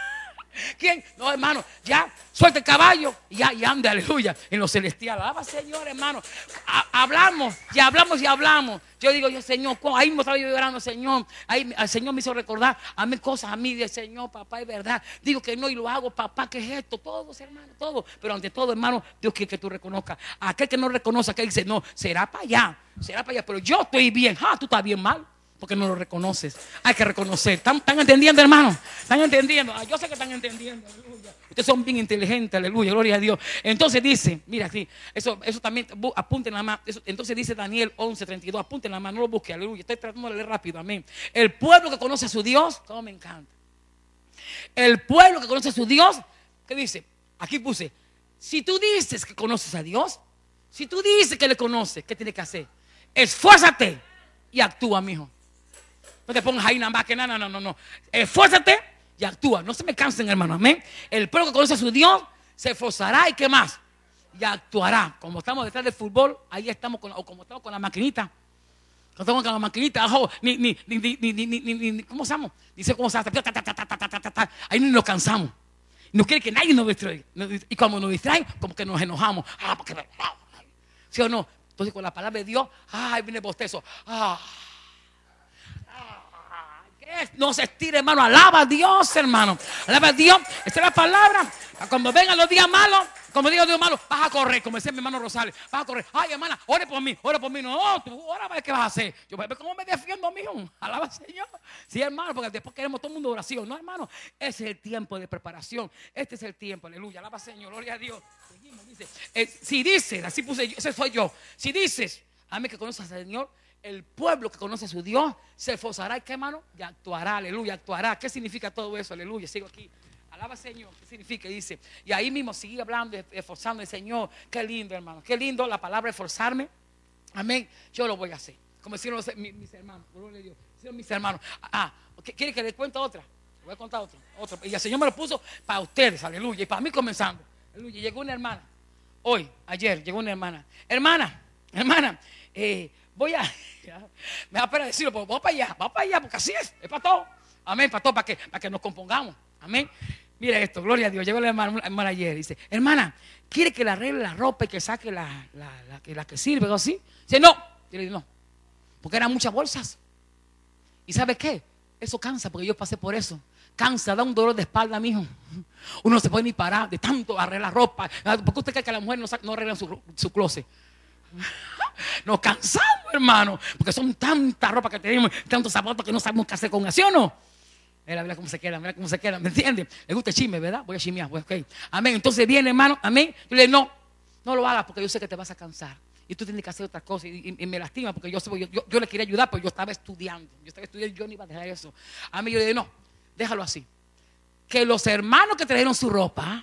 A: ¿Quién? No, hermano, ya suelta el caballo y ya y ande, aleluya, en lo celestial. Alaba, Señor, hermano. Ha, hablamos, ya hablamos y hablamos. Yo digo, yo, Señor, ahí me estaba yo llorando, Señor. Ahí el Señor me hizo recordar a mí cosas a mí de Señor, papá, es verdad. Digo que no y lo hago, papá, ¿qué es esto? Todos, hermano, todo. Pero ante todo, hermano, Dios quiere que tú reconozcas. Aquel que no reconoce, aquel dice, no, será para allá, será para allá, pero yo estoy bien. Ah, tú estás bien mal. Porque no lo reconoces. Hay que reconocer. ¿Están, están entendiendo, hermano? ¿Están entendiendo? Ah, yo sé que están entendiendo. Aleluya. Ustedes son bien inteligentes. Aleluya. Gloria a Dios. Entonces dice, mira aquí. Eso, eso también, apunten la mano. Eso, entonces dice Daniel once, treinta y dos. Apunten la mano. No lo busquen. Aleluya. Estoy tratando de leer rápido. Amén. El pueblo que conoce a su Dios. Todo me encanta. El pueblo que conoce a su Dios. ¿Qué dice? Aquí puse. Si tú dices que conoces a Dios. Si tú dices que le conoces. ¿Qué tienes que hacer? Esfuérzate y actúa, mijo. No te pongas ahí nada más que nada, no, no, no. Esfuérzate y actúa. No se me cansen, hermano. Amén. El pueblo que conoce a su Dios se esforzará y qué más. Y actuará. Como estamos detrás del fútbol, ahí estamos con, o como estamos con la maquinita. Como estamos con la maquinita, ojo, ni, ni, ni, ni, ni, ni, ni, ni, ¿cómo estamos? Dice cómo se hace. Ahí ni nos cansamos. No quiere que nadie nos distraiga. Y cuando nos distraen, como que nos enojamos. Ah, porque ¿sí o no? Entonces con la palabra de Dios, ay, viene el bostezo. Ah. No se estire, hermano. Alaba a Dios, hermano. Alaba a Dios. Esta es la palabra. Cuando vengan los días malos, como digo Dios malo, vas a correr, como decía mi hermano Rosales. Vas a correr. Ay, hermana, ore por mí, ore por mí. No, tú ora para ver qué vas a hacer. Yo voy a ver cómo me defiendo, mijo. Alaba al Señor. Sí, hermano, porque después queremos todo el mundo oración. No, hermano. Ese es el tiempo de preparación. Este es el tiempo, aleluya. Alaba al Señor, gloria a Dios. Seguimos, dice. Eh, si dices, así puse yo, ese soy yo. Si dices, a mí que conoces al Señor, el pueblo que conoce a su Dios se esforzará y qué, hermano, y actuará, aleluya, actuará. ¿Qué significa todo eso? Aleluya, sigo aquí. Alaba al Señor, ¿qué significa? Dice, y ahí mismo sigue hablando, esforzando el Señor. Qué lindo, hermano, qué lindo la palabra esforzarme. Amén, yo lo voy a hacer. Como hicieron mis, mis hermanos, gloria a Dios, hicieron mis hermanos. Ah, ¿quiere que les cuente otra? Le voy a contar otra, otra. Y el Señor me lo puso para ustedes, aleluya, y para mí comenzando. Aleluya, llegó una hermana, hoy, ayer, llegó una hermana. Hermana, hermana, eh, voy a, ya, me da pena decirlo, pero vamos para allá, vamos para allá, porque así es, es para todo. Amén, para todo, para que, para que nos compongamos. Amén. Mira esto, gloria a Dios. Llegó la hermana, la hermana ayer, dice, hermana, ¿quiere que le arregle la ropa y que saque la, la, la, la, la que sirve o así? Dice, no. Yo le digo, no, porque eran muchas bolsas. ¿Y sabe qué? Eso cansa, porque yo pasé por eso. Cansa, da un dolor de espalda, mijo. Uno no se puede ni parar de tanto arreglar ropa. ¿Por qué usted cree que las mujeres no, no arreglan su, su closet? Nos cansamos, hermano, porque son tantas ropas que tenemos, tantos zapatos que no sabemos qué hacer con eso, ¿sí o no? Mira, mira cómo se queda, mira cómo se queda, ¿me entiendes? Le gusta el chisme, ¿verdad? Voy a chismear, pues, ok. Amén. Entonces viene, hermano, amén. Yo le digo, no, no lo hagas porque yo sé que te vas a cansar. Y tú tienes que hacer otras cosas. Y, y, y me lastima porque yo, yo, yo, yo le quería ayudar, pero yo estaba estudiando. Yo estaba estudiando y yo no iba a dejar eso. A mí yo le digo, no, déjalo así. Que los hermanos que trajeron su ropa,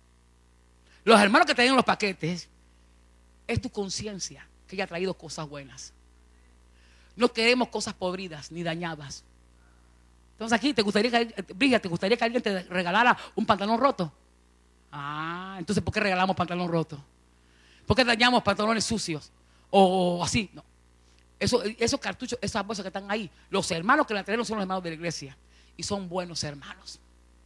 A: los hermanos que trajeron los paquetes, es tu conciencia que haya traído cosas buenas. No queremos cosas podridas ni dañadas. Entonces aquí, ¿te gustaría que, Brigia, ¿te gustaría que alguien te regalara un pantalón roto? Ah, entonces ¿por qué regalamos pantalón roto? ¿Por qué dañamos pantalones sucios? O, o así, no. Eso, esos cartuchos, esas bolsas que están ahí, los hermanos que la trajeron son los hermanos de la iglesia. Y son buenos hermanos.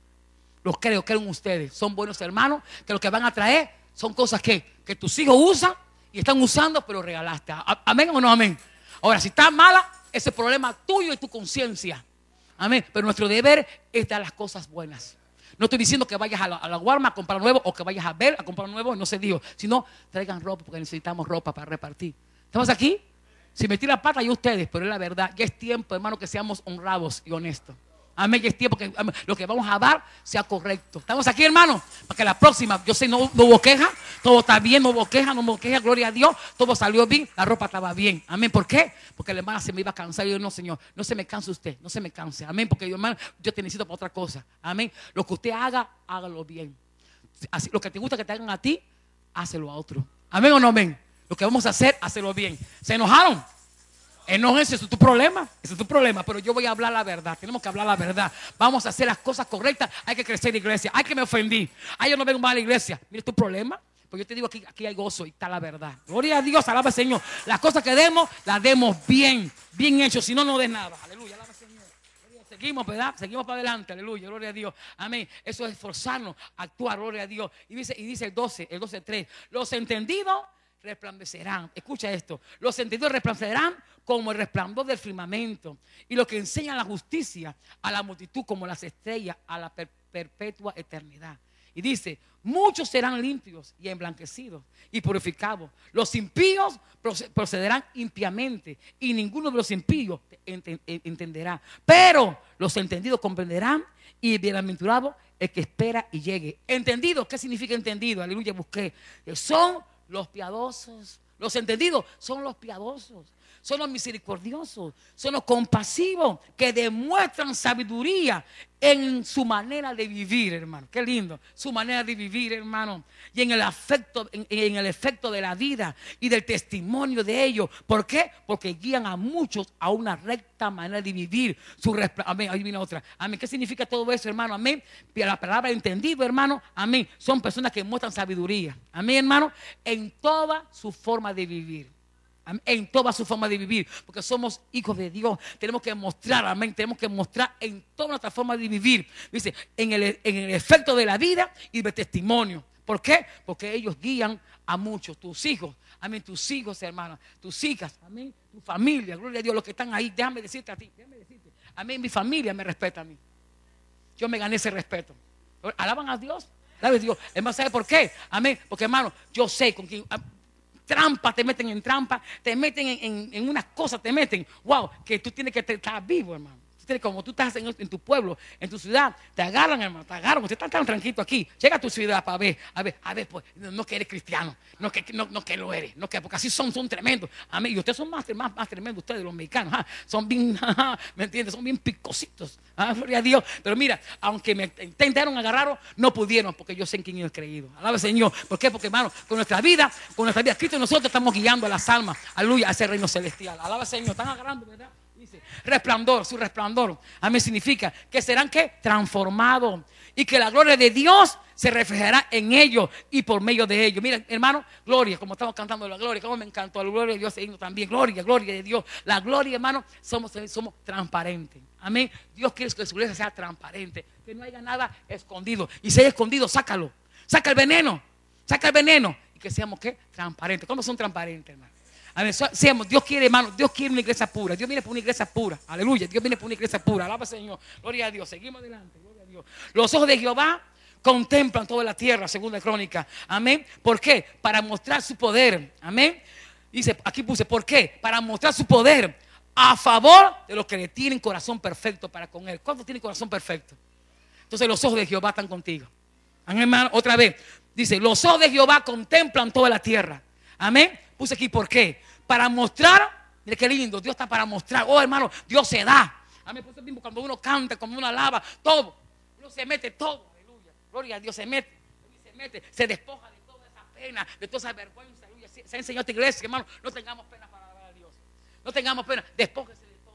A: Los creo, creo en ustedes. Son buenos hermanos que lo que van a traer son cosas que, que tus hijos usan y están usando, pero regalaste. ¿Amén o no amén? Ahora, si está mala, ese es problema tuyo y tu conciencia. Amén. Pero nuestro deber es dar las cosas buenas. No estoy diciendo que vayas a la, a la Walmart a comprar nuevo o que vayas a ver a comprar nuevo, no se dijo. Sino traigan ropa porque necesitamos ropa para repartir. ¿Estamos aquí? Si metí la pata, yo ustedes, pero es la verdad. Ya es tiempo, hermano, que seamos honrados y honestos. Amén, ya es tiempo que amén, lo que vamos a dar sea correcto. Estamos aquí, hermano, para que la próxima, yo sé, no, no hubo queja, todo está bien, no hubo queja, no hubo queja, gloria a Dios, todo salió bien, la ropa estaba bien. Amén, ¿por qué? Porque la hermana se me iba a cansar. Y yo, no, Señor, no se me canse usted, no se me canse. Amén, porque yo, hermano, yo te necesito para otra cosa. Amén, lo que usted haga, hágalo bien. Así, lo que te gusta que te hagan a ti, hácelo a otro. Amén o no amén. Lo que vamos a hacer, hacerlo bien. ¿Se enojaron? Enójense, eso es tu problema, ese es tu problema, pero yo voy a hablar la verdad, tenemos que hablar la verdad, vamos a hacer las cosas correctas, hay que crecer la iglesia, hay que me ofendí, ay yo no vengo más a la iglesia, mire tu problema, pues yo te digo aquí, aquí hay gozo y está la verdad, gloria a Dios, alaba al Señor, las cosas que demos, las demos bien, bien hecho, si no, no des nada, aleluya, alaba al Señor, seguimos, ¿verdad? Seguimos para adelante, aleluya, gloria a Dios, amén, eso es esforzarnos, actuar, gloria a Dios, y dice, y dice el doce, el doce tres, los entendidos resplandecerán, escucha esto, los entendidos resplandecerán como el resplandor del firmamento, y los que enseñan la justicia a la multitud como las estrellas a la per perpetua eternidad. Y dice, muchos serán limpios y emblanquecidos y purificados. Los impíos procederán impiamente y ninguno de los impíos entenderá. Pero los entendidos comprenderán y bienaventurado el que espera y llegue. ¿Entendido? ¿Qué significa entendido? Aleluya, busqué. Son los piadosos. Los entendidos son los piadosos. Son los misericordiosos, son los compasivos que demuestran sabiduría en su manera de vivir, hermano. Qué lindo, su manera de vivir, hermano. Y en el afecto, en, en el efecto de la vida y del testimonio de ellos. ¿Por qué? Porque guían a muchos a una recta manera de vivir. Su amén, ahí viene otra. Amén. ¿Qué significa todo eso, hermano? Amén. La palabra entendido, hermano. Amén. Son personas que muestran sabiduría. Amén, hermano. En toda su forma de vivir. En toda su forma de vivir, porque somos hijos de Dios, tenemos que mostrar, amén, tenemos que mostrar en toda nuestra forma de vivir, dice, en el, en el efecto de la vida y del testimonio. ¿Por qué? Porque ellos guían a muchos, tus hijos, amén, tus hijos, hermanos, tus hijas, amén, tu familia, gloria a Dios, los que están ahí, déjame decirte a ti, déjame decirte, amén, mi familia me respeta a mí, yo me gané ese respeto, alaban a Dios, alaban a Dios, hermano, ¿sabe por qué? Amén, porque hermano, yo sé con quién. Trampa, te meten en trampa, te meten en, en, en unas cosas, te meten, wow, que tú tienes que estar vivo, hermano. Tú tienes, como tú estás en, en tu pueblo, en tu ciudad, te agarran, hermano, te agarran, usted está tan tranquilo aquí, llega a tu ciudad para ver, a ver, a ver, pues, no que eres cristiano, no que, no, no que lo eres, no que, porque así son, son tremendos, amén, y ustedes son más, más, más tremendos, ustedes los mexicanos, ¿ah? Son bien, ¿me entiendes? Son bien picositos, ¿ah? Gloria a Dios, pero mira, aunque me intentaron agarrarlo, no pudieron, porque yo sé en quién he creído, alaba al Señor, ¿por qué? Porque hermano, con nuestra vida, con nuestra vida, Cristo y nosotros estamos guiando a las almas, aleluya, a ese reino celestial, alaba al Señor, están agarrando, ¿verdad? Dice, resplandor, su resplandor, amén, significa que serán ¿qué? Transformados y que la gloria de Dios se reflejará en ellos y por medio de ellos. Mira, hermano, gloria, como estamos cantando la gloria, como me encantó la gloria de Dios también, gloria, gloria de Dios. La gloria, hermano, somos, somos transparentes. Amén. Dios quiere que su iglesia sea transparente, que no haya nada escondido. Y si hay escondido, sácalo. Saca el veneno, saca el veneno y que seamos ¿qué? Transparentes. ¿Cómo son transparentes, hermano? A ver, seamos, Dios quiere, hermano, Dios quiere una iglesia pura. Dios viene por una iglesia pura. Aleluya. Dios viene por una iglesia pura. Alaba al Señor. Gloria a Dios. Seguimos adelante. Gloria a Dios. Los ojos de Jehová contemplan toda la tierra, según la crónica. Amén. ¿Por qué? Para mostrar su poder. Amén. Dice, aquí puse, ¿por qué? Para mostrar su poder a favor de los que le tienen corazón perfecto para con él. ¿Cuántos tienen corazón perfecto? Entonces los ojos de Jehová están contigo. Amén, hermano. Otra vez. Dice, los ojos de Jehová contemplan toda la tierra. Amén. Puse aquí, ¿por qué? Para mostrar, mire qué lindo, Dios está para mostrar. Oh, hermano, Dios se da. Amén. Por eso mismo, cuando uno canta, cuando uno alaba, todo, uno se mete todo. Aleluya. Gloria a Dios, se mete, se mete, se despoja de toda esa pena, de toda esa vergüenza. Aleluya. Se ha enseñado a esta iglesia, hermano, no tengamos pena para alabar a Dios. No tengamos pena, despójese de todo.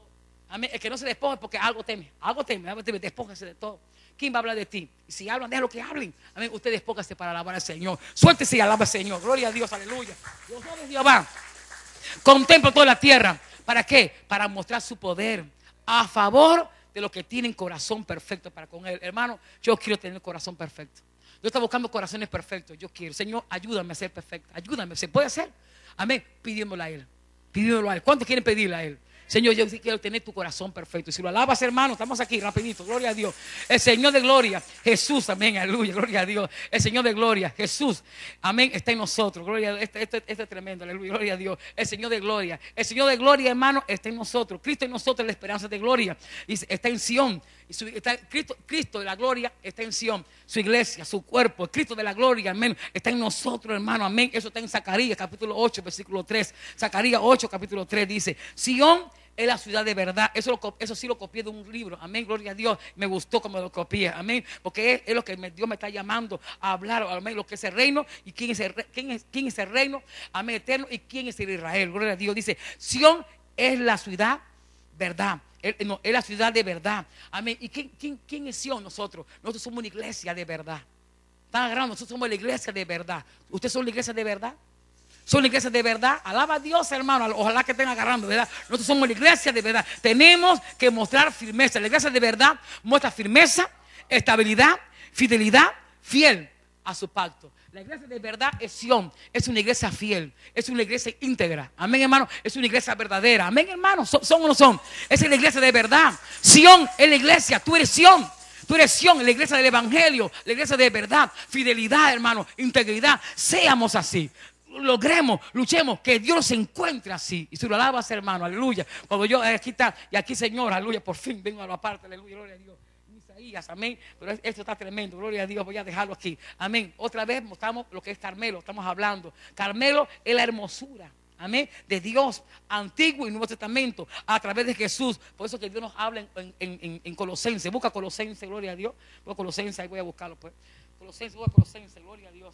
A: Amén. El que no se despoja es porque algo teme. Algo teme. Algo teme. Despójase de todo. ¿Quién va a hablar de ti? Y si hablan, déjalo que hablen. Amén. Usted despójase para alabar al Señor. Suéltese y alaba al Señor. Gloria a Dios. Aleluya. Dios sabe, Dios va. Contempla toda la tierra. ¿Para qué? Para mostrar su poder a favor de los que tienen corazón perfecto para con Él. Hermano, yo quiero tener corazón perfecto. Yo estoy buscando corazones perfectos. Yo quiero. Señor, ayúdame a ser perfecto. Ayúdame. ¿Se puede hacer? Amén. Pidiéndole a Él. Pidiéndolo a Él. ¿Cuántos quieren pedirle a Él? Señor, yo sí quiero tener tu corazón perfecto. Y si lo alabas, hermano, estamos aquí rapidito. Gloria a Dios. El Señor de gloria, Jesús, amén, aleluya, gloria a Dios. El Señor de gloria, Jesús, amén, está en nosotros. Gloria a Dios. Esto, esto, esto es tremendo, aleluya, gloria a Dios. El Señor de gloria, el Señor de gloria, hermano, está en nosotros. Cristo en nosotros es la esperanza de gloria. Y está en Sión. Y su, está, Cristo, Cristo de la gloria está en Sión. Su iglesia, su cuerpo, el Cristo de la gloria, amén, está en nosotros, hermano, amén. Eso está en Zacarías, capítulo ocho, versículo tres. Zacarías ocho, capítulo tres dice: Sión es la ciudad de verdad. Eso, lo, eso sí lo copié de un libro. Amén, gloria a Dios. Me gustó como lo copié. Amén. Porque es, es lo que me, Dios me está llamando a hablar. Amén. Lo que es el reino y quién es el, quién es, quién es el reino. Amén, eterno. Y quién es el Israel. Gloria a Dios. Dice: Sión es la ciudad verdad. Es, no, es la ciudad de verdad. Amén. ¿Y quién, quién, quién es Sión? Nosotros. Nosotros somos una iglesia de verdad. Están agarrando. Nosotros somos la iglesia de verdad. ¿Ustedes son la iglesia de verdad? Son la iglesia de verdad. Alaba a Dios, hermano. Ojalá que estén agarrando, ¿verdad? Nosotros somos la iglesia de verdad. Tenemos que mostrar firmeza. La iglesia de verdad muestra firmeza, estabilidad, fidelidad, fiel a su pacto. La iglesia de verdad es Sión. Es una iglesia fiel. Es una iglesia íntegra. Amén, hermano. Es una iglesia verdadera. Amén, hermano. ¿Son, son o no son? Esa es la iglesia de verdad. Sión es la iglesia. Tú eres Sión. Tú eres Sión, la iglesia del evangelio. La iglesia de verdad. Fidelidad, hermano. Integridad. Seamos así. Logremos, luchemos, que Dios se encuentre así. Y si lo alabas, hermano, aleluya. Cuando yo, aquí está, y aquí, Señor, aleluya, por fin vengo a la parte, aleluya, gloria a Dios. Isaías, amén. Pero esto está tremendo, gloria a Dios. Voy a dejarlo aquí, amén. Otra vez mostramos lo que es Carmelo, estamos hablando. Carmelo es la hermosura, amén, de Dios, Antiguo y Nuevo Testamento, a través de Jesús. Por eso que Dios nos habla en, en, en, en Colosenses. Busca Colosenses, gloria a Dios. Voy a Colosenses, ahí voy a buscarlo, pues. Colosenses, voy a Colosenses, gloria a Dios.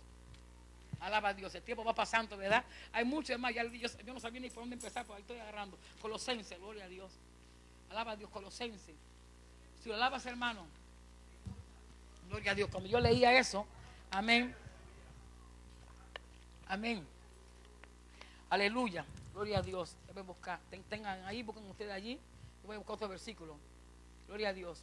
A: Alaba a Dios, el tiempo va pasando, ¿verdad? Hay mucho, hermano, ya yo, yo no sabía ni por dónde empezar, pero ahí estoy agarrando. Colosenses, gloria a Dios. Alaba a Dios, Colosenses. Si lo alabas, hermano, gloria a Dios. Cuando yo leía eso, amén, amén, aleluya, gloria a Dios. Voy a buscar, tengan ahí, busquen ustedes allí. Yo voy a buscar otro versículo, gloria a Dios.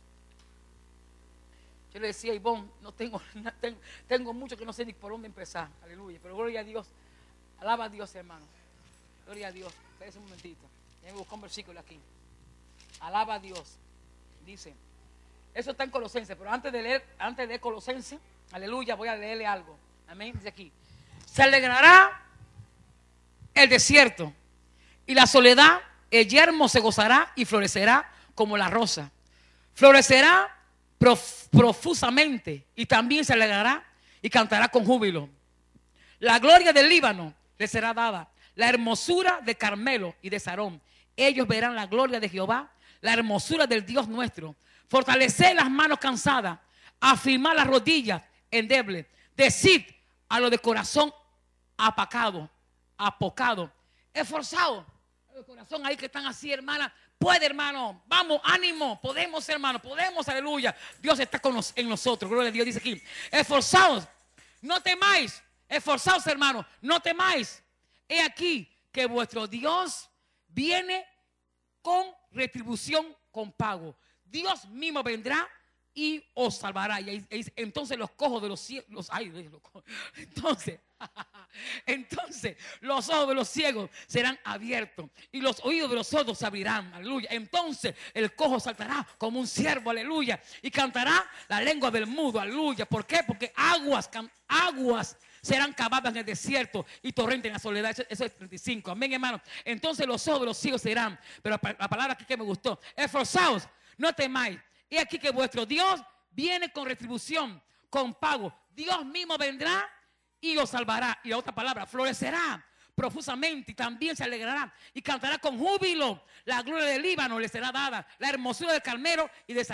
A: Yo le decía a Ivonne, no tengo, no tengo, tengo mucho que no sé ni por dónde empezar. Aleluya. Pero gloria a Dios. Alaba a Dios, hermano. Gloria a Dios. Espérese un momentito. Déjame buscar un versículo aquí. Alaba a Dios. Dice. Eso está en Colosenses. Pero antes de leer, antes de leer Colosenses, aleluya, voy a leerle algo. Amén. Dice aquí. Se alegrará el desierto y la soledad, el yermo se gozará y florecerá como la rosa. Florecerá Prof, profusamente y también se alegrará y cantará con júbilo. La gloria del Líbano le será dada, la hermosura de Carmelo y de Sarón. Ellos verán la gloria de Jehová, la hermosura del Dios nuestro. Fortalecer las manos cansadas, afirmar las rodillas endebles. Decid a los de corazón apacado, apocado, esforzado. El corazón ahí que están así, hermana. Puede, hermano, vamos, ánimo, podemos, hermano, podemos, aleluya. Dios está con nos, en nosotros, gloria a Dios, dice aquí. Esforzados, no temáis, esforzados, hermano, no temáis. He aquí que vuestro Dios viene con retribución, con pago. Dios mismo vendrá y os salvará. Y entonces los cojos de los ciegos, los, ay, los, entonces, entonces los ojos de los ciegos serán abiertos y los oídos de los sordos se abrirán, aleluya. Entonces el cojo saltará como un ciervo, aleluya, y cantará la lengua del mudo, aleluya. ¿Por qué? Porque aguas, aguas serán cavadas en el desierto y torrentes en la soledad. Eso, eso es treinta y cinco, amén, hermano. Entonces los ojos de los ciegos serán, pero la, la palabra aquí que me gustó, esforzaos, no temáis. Y aquí que vuestro Dios viene con retribución, con pago. Dios mismo vendrá y os salvará. Y la otra palabra, florecerá profusamente y también se alegrará y cantará con júbilo. La gloria del Líbano le será dada, la hermosura del Carmelo y de Sarón.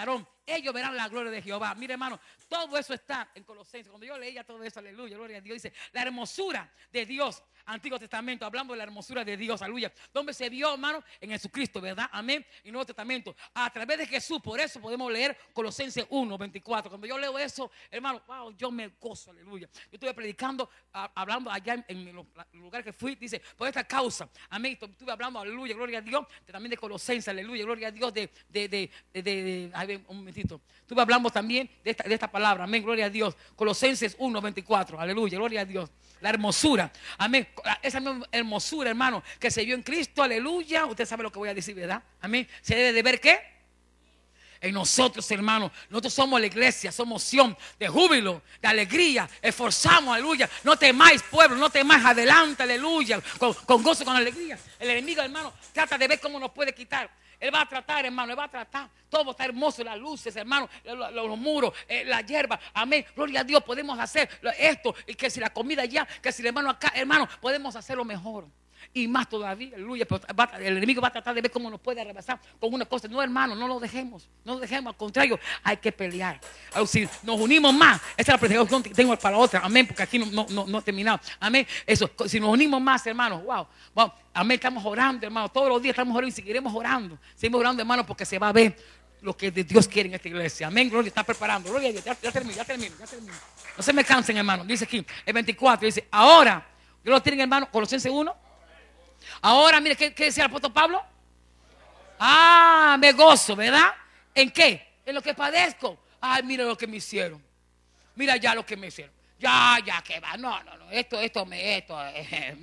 A: ellos verán la gloria de Jehová. Mire, hermano, todo eso está en Colosenses. Cuando yo leía todo eso, aleluya, gloria a Dios, dice la hermosura de Dios. Antiguo Testamento, hablando de la hermosura de Dios, aleluya. Donde se vio, hermano, en Jesucristo, ¿verdad? Amén. Y Nuevo Testamento, a través de Jesús. Por eso podemos leer Colosenses uno, veinticuatro. Cuando yo leo eso, hermano, wow, yo me gozo, aleluya. Yo estuve predicando, a, hablando allá en, en los lugares que fui, dice, por esta causa, amén. Estuve hablando, aleluya, gloria a Dios, también de Colosenses, aleluya, gloria a Dios, de, de, de, de, de, de ay, un momentito. Estuve hablando también de esta, de esta palabra, amén, gloria a Dios. Colosenses uno, veinticuatro, aleluya, gloria a Dios. La hermosura, amén. Esa misma hermosura, hermano, que se vio en Cristo, aleluya. Usted sabe lo que voy a decir, ¿verdad? Amén. Se debe de ver ¿qué? En nosotros, hermano. Nosotros somos la iglesia, somos Sion de júbilo, de alegría. Esforzamos, aleluya. No temáis, pueblo, no temáis, adelante, aleluya. Con, con gozo, con alegría. El enemigo, hermano, trata de ver cómo nos puede quitar. Él va a tratar, hermano, él va a tratar. Todo está hermoso, las luces, hermano, los, los muros, eh, la hierba. Amén. Gloria a Dios, podemos hacer esto. Y que si la comida ya, que si el hermano acá, hermano, podemos hacerlo mejor. Y más todavía, aleluya. Pero va, el enemigo va a tratar de ver cómo nos puede arrebasar con una cosa. No, hermano, no lo dejemos. No lo dejemos, al contrario, hay que pelear. Si nos unimos más, esta es la predicación que tengo para la otra. Amén, porque aquí no, no, no, no he terminado. Amén. Eso, si nos unimos más, hermano, wow, wow. Amén, estamos orando, hermano. Todos los días estamos orando y seguiremos orando. Seguimos orando, hermano, porque se va a ver lo que Dios quiere en esta iglesia. Amén, gloria, está preparando. Gloria a Dios, ya, ya termino, ya termino, ya termino. No se me cansen, hermano. Dice aquí, el veinticuatro, dice, ahora, ¿yo lo tienen, hermano? Colosenses uno. Ahora, mire, ¿qué, qué decía el apóstol Pablo? Ah, me gozo, ¿verdad? ¿En qué? En lo que padezco. Ay, mira lo que me hicieron. Mira ya lo que me hicieron. Ya, ya, que va. No, no, no. Esto, esto, me, esto. Eh,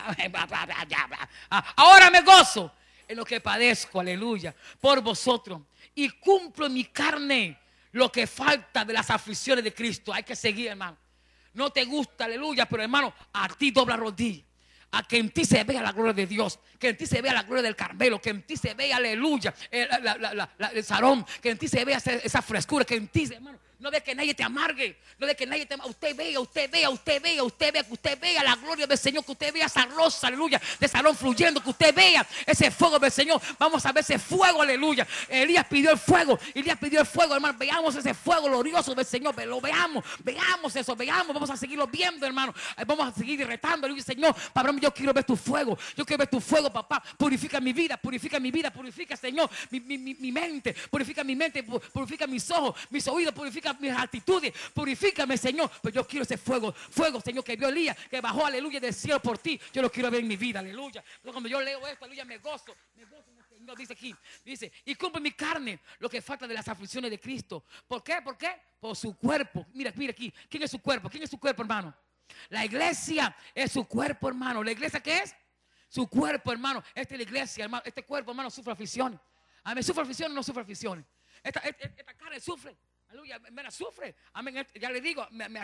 A: ahora me gozo en lo que padezco, aleluya, por vosotros. Y cumplo en mi carne lo que falta de las aflicciones de Cristo. Hay que seguir, hermano. No te gusta, aleluya, pero hermano, a ti dobla rodilla. A que en ti se vea la gloria de Dios, que en ti se vea la gloria del Carmelo, que en ti se vea, aleluya, el, la, la, la, la, el Sarón, que en ti se vea esa, esa frescura, que en ti, hermano, no ve que nadie te amargue, no ve que nadie te amargue. Usted vea, usted vea, usted vea, usted vea, que usted vea la gloria del Señor, que usted vea esa rosa, aleluya, de Sarón fluyendo, que usted vea ese fuego del Señor. Vamos a ver ese fuego, aleluya. Elías pidió el fuego, Elías pidió el fuego, hermano. Veamos ese fuego glorioso del Señor, lo veamos, veamos eso, veamos, vamos a seguirlo viendo, hermano. Vamos a seguir retando, aleluya, Señor. Padre, yo quiero ver tu fuego, yo quiero ver tu fuego, papá. Purifica mi vida, purifica mi vida, purifica, Señor, mi, mi, mi, mi mente, purifica mi mente, purifica mis ojos, mis oídos, purifica mis actitudes, purifícame, Señor. Pero yo quiero ese fuego, fuego, Señor, que vio Elías, que bajó, aleluya, del cielo por ti. Yo lo quiero ver en mi vida, aleluya. Pero cuando yo leo esto, aleluya, me gozo, me gozo en el Señor. Dice aquí, dice, y cumple mi carne lo que falta de las aflicciones de Cristo. ¿Por qué? ¿Por qué? Por su cuerpo. Mira, mira aquí, ¿quién es su cuerpo? ¿Quién es su cuerpo, hermano? La iglesia es su cuerpo, hermano. ¿La iglesia qué es? Su cuerpo, hermano. Esta es la iglesia, hermano. Este cuerpo, hermano, sufre aflicciones. A mí sufre aflicciones o no sufre aflicciones. Esta, esta, esta carne sufre. Aleluya, me la sufre. Amén. Ya le digo, me, me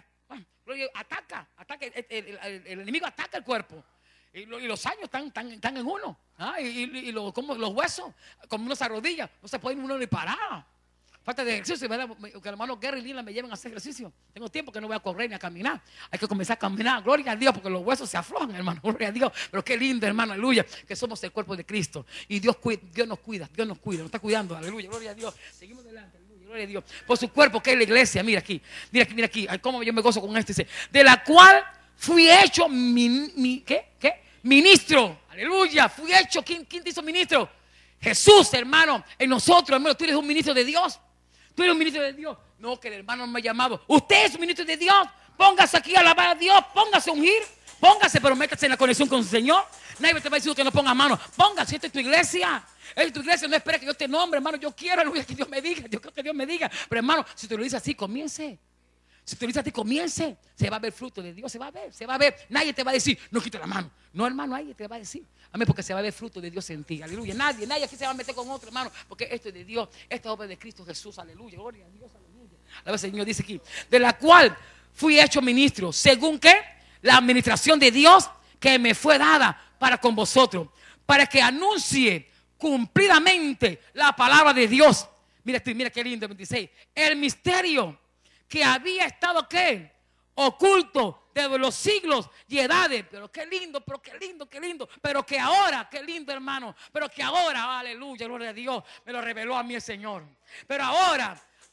A: ataca, ataca el, el, el, el enemigo ataca el cuerpo. Y, lo, y los años están, están, están en uno. ¿Ah? Y, y, y lo, como los huesos, como uno se arrodilla, no se puede uno ni parar. Falta de ejercicio, ¿verdad? Que el hermano Gary y Lila me lleven a hacer ejercicio. Tengo tiempo que no voy a correr ni a caminar. Hay que comenzar a caminar. Gloria a Dios, porque los huesos se aflojan, hermano. Gloria a Dios. Pero qué lindo, hermano, aleluya, que somos el cuerpo de Cristo. Y Dios, cuida, Dios nos cuida, Dios nos cuida, nos está cuidando, aleluya, gloria a Dios. Seguimos adelante, aleluya, gloria a Dios. Por su cuerpo, que es la iglesia, mira aquí, mira aquí, mira aquí. Ay, cómo yo me gozo con esto. Dice, de la cual fui hecho, mi, mi, ¿qué? ¿Qué? Ministro, aleluya, fui hecho. ¿Quién, quién te hizo ministro? Jesús, hermano, en nosotros, hermano, tú eres un ministro de Dios. Tú eres un ministro de Dios. No, que el hermano me ha llamado. Usted es un ministro de Dios. Póngase aquí a alabar a Dios. Póngase a ungir. Póngase, pero métase en la conexión con el Señor. Nadie te va a decir que no ponga mano. Póngase, esta es tu iglesia. Esta es tu iglesia. No espere que yo te nombre, hermano. Yo quiero, aleluya, que Dios me diga. Yo quiero que Dios me diga. Pero, hermano, si te lo dice así, comience. Si te lo dice así, comience. Se va a ver fruto de Dios. Se va a ver, se va a ver. Nadie te va a decir, no quita la mano. No, hermano, nadie te va a decir. Amén, porque se va a ver fruto de Dios en ti. Aleluya. Nadie, nadie aquí se va a meter con otro, hermano. Porque esto es de Dios. Esta obra de Cristo Jesús. Aleluya. Gloria a Dios. Aleluya. La vez el Señor dice aquí, de la cual fui hecho ministro. ¿Según qué? La administración de Dios que me fue dada para con vosotros. Para que anuncie cumplidamente la palabra de Dios. Mira, mira qué lindo, veintiséis. El misterio que había estado, ¿qué? Oculto de los siglos y edades. Pero qué lindo, pero qué lindo, qué lindo. Pero que ahora, qué lindo, hermano. Pero que ahora, aleluya, gloria a Dios, me lo reveló a mí el Señor. Pero ahora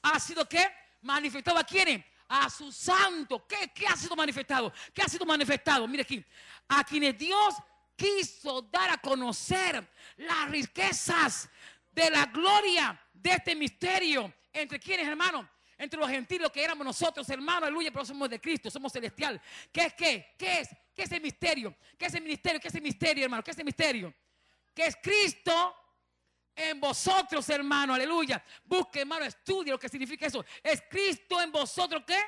A: ha sido ¿qué? Manifestado a quiénes, a sus santos. ¿Qué, ¿Qué ha sido manifestado? ¿Qué ha sido manifestado? Mire aquí, a quienes Dios quiso dar a conocer las riquezas de la gloria de este misterio. ¿Entre quiénes, hermano? Entre los gentiles que éramos nosotros, hermano, aleluya, pero somos de Cristo, somos celestial. ¿Qué es qué? ¿Qué es? ¿Qué es el misterio? ¿Qué es el ministerio? ¿Qué es el misterio, hermano? ¿Qué es el misterio? Que es Cristo en vosotros, hermano, aleluya. Busque, hermano, estudie lo que significa eso. Es Cristo en vosotros, ¿qué?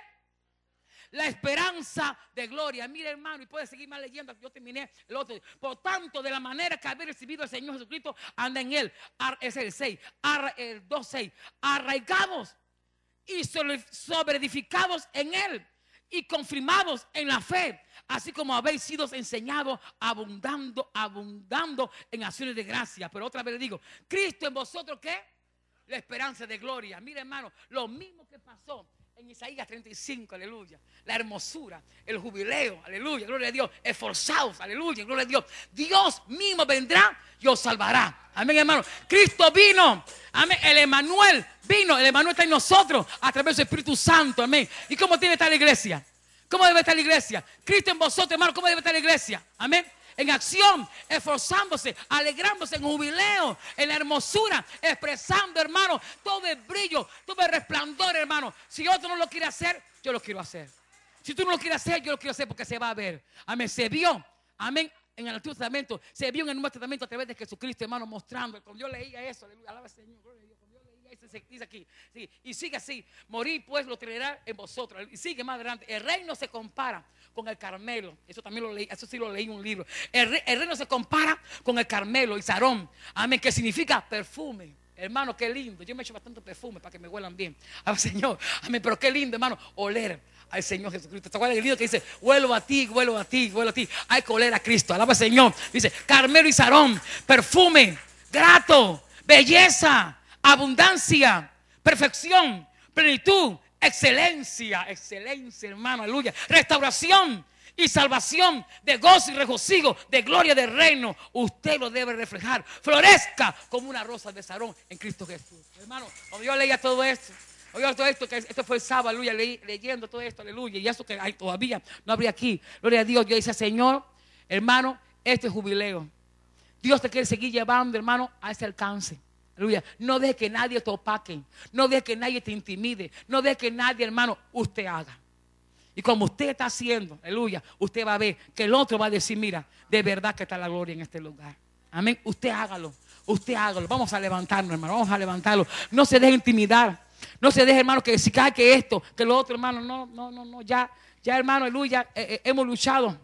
A: La esperanza de gloria. Mire, hermano, y puede seguir más leyendo. Yo terminé el otro. Por tanto, de la manera que habéis recibido al Señor Jesucristo, anda en él. Es el seis, el dos seis. Arraigados y sobreedificados en él y confirmados en la fe, así como habéis sido enseñados, abundando, abundando en acciones de gracia. Pero otra vez le digo, Cristo en vosotros, ¿qué? La esperanza de gloria. Mire, hermano, lo mismo que pasó en Isaías treinta y cinco, aleluya. La hermosura, el jubileo, aleluya, gloria a Dios. Esforzados, aleluya, gloria a Dios. Dios mismo vendrá y os salvará. Amén, hermano. Cristo vino, amén. El Emmanuel vino, el Emmanuel está en nosotros a través del Espíritu Santo, amén. ¿Y cómo tiene que estar la iglesia? ¿Cómo debe estar la iglesia? Cristo en vosotros, hermano, ¿cómo debe estar la iglesia? Amén. En acción, esforzándose, alegrándose en jubileo, en la hermosura, expresando, hermano, todo el brillo, todo el resplandor, hermano. Si otro no lo quiere hacer, yo lo quiero hacer. Si tú no lo quieres hacer, yo lo quiero hacer porque se va a ver. Amén, se vio, amén, en el Antiguo Testamento, se vio en el Nuevo Testamento a través de Jesucristo, hermano, mostrando. Cuando yo leía eso, aleluya, alaba al Señor, gloria a Dios. Cuando yo leía eso, se dice aquí, sí, y sigue así, morir pues lo traerá en vosotros. Y sigue más adelante, el reino se compara con el Carmelo. Eso también lo leí, eso sí lo leí en un libro. El, re, el reino se compara con el Carmelo y Sarón. Amén, que significa perfume. Hermano, qué lindo. Yo me echo bastante perfume para que me huelan bien. Al Señor. Amén, pero qué lindo, hermano, oler al Señor Jesucristo. ¿Te acuerdas del libro que dice, huelo a ti, huelo a ti, huelo a ti? Hay que oler a Cristo. Alaba al Señor. Dice, Carmelo y Sarón, perfume, grato, belleza, abundancia, perfección, plenitud, excelencia, excelencia, hermano, aleluya, restauración y salvación, de gozo y regocijo, de gloria del reino. Usted lo debe reflejar, florezca como una rosa de Sarón en Cristo Jesús. Hermano, cuando yo leía todo esto, oiga todo esto, que esto fue el sábado, aleluya, leí, leyendo todo esto, aleluya, y eso que hay todavía no habría aquí, gloria a Dios. Yo decía, Señor, hermano, este es jubileo. Dios te quiere seguir llevando, hermano, a ese alcance. Aleluya. No deje que nadie te opaque. No deje que nadie te intimide. No deje que nadie, hermano, usted haga. Y como usted está haciendo, aleluya, usted va a ver que el otro va a decir, mira, de verdad que está la gloria en este lugar. Amén. Usted hágalo. Usted hágalo. Vamos a levantarnos, hermano. Vamos a levantarlo. No se deje intimidar. No se deje, hermano, que si cae que esto, que lo otro, hermano. No, no, no, no. Ya, ya, hermano, aleluya. Eh, eh, hemos luchado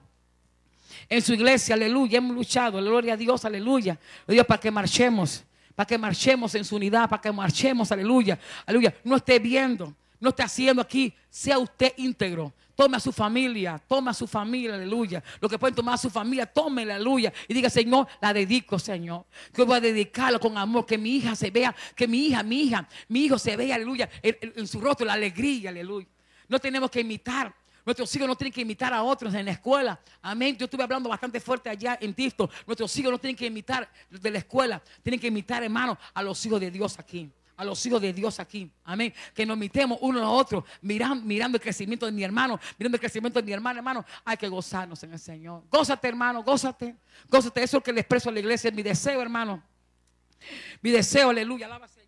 A: en su iglesia, aleluya. Hemos luchado. Gloria a Dios, aleluya. Dios, para que marchemos. Para que marchemos en su unidad, para que marchemos, aleluya, aleluya. No esté viendo, no esté haciendo aquí, sea usted íntegro. Tome a su familia, tome a su familia, aleluya. Lo que pueden tomar a su familia, tómela, aleluya. Y diga, Señor, la dedico, Señor. Que voy a dedicarlo con amor, que mi hija se vea, que mi hija, mi hija, mi hijo se vea, aleluya, en, en, en su rostro la alegría, aleluya. No tenemos que imitar. Nuestros hijos no tienen que imitar a otros en la escuela. Amén. Yo estuve hablando bastante fuerte allá en Tisto. Nuestros hijos no tienen que imitar de la escuela. Tienen que imitar, hermano, a los hijos de Dios aquí. A los hijos de Dios aquí. Amén. Que nos imitemos uno a otro. Mirando, mirando el crecimiento de mi hermano. Mirando el crecimiento de mi hermana, hermano. Hay que gozarnos en el Señor. Gózate, hermano. Gózate. Gózate. Eso es lo que le expreso a la iglesia. Es mi deseo, hermano. Mi deseo, aleluya. Alaba, Señor.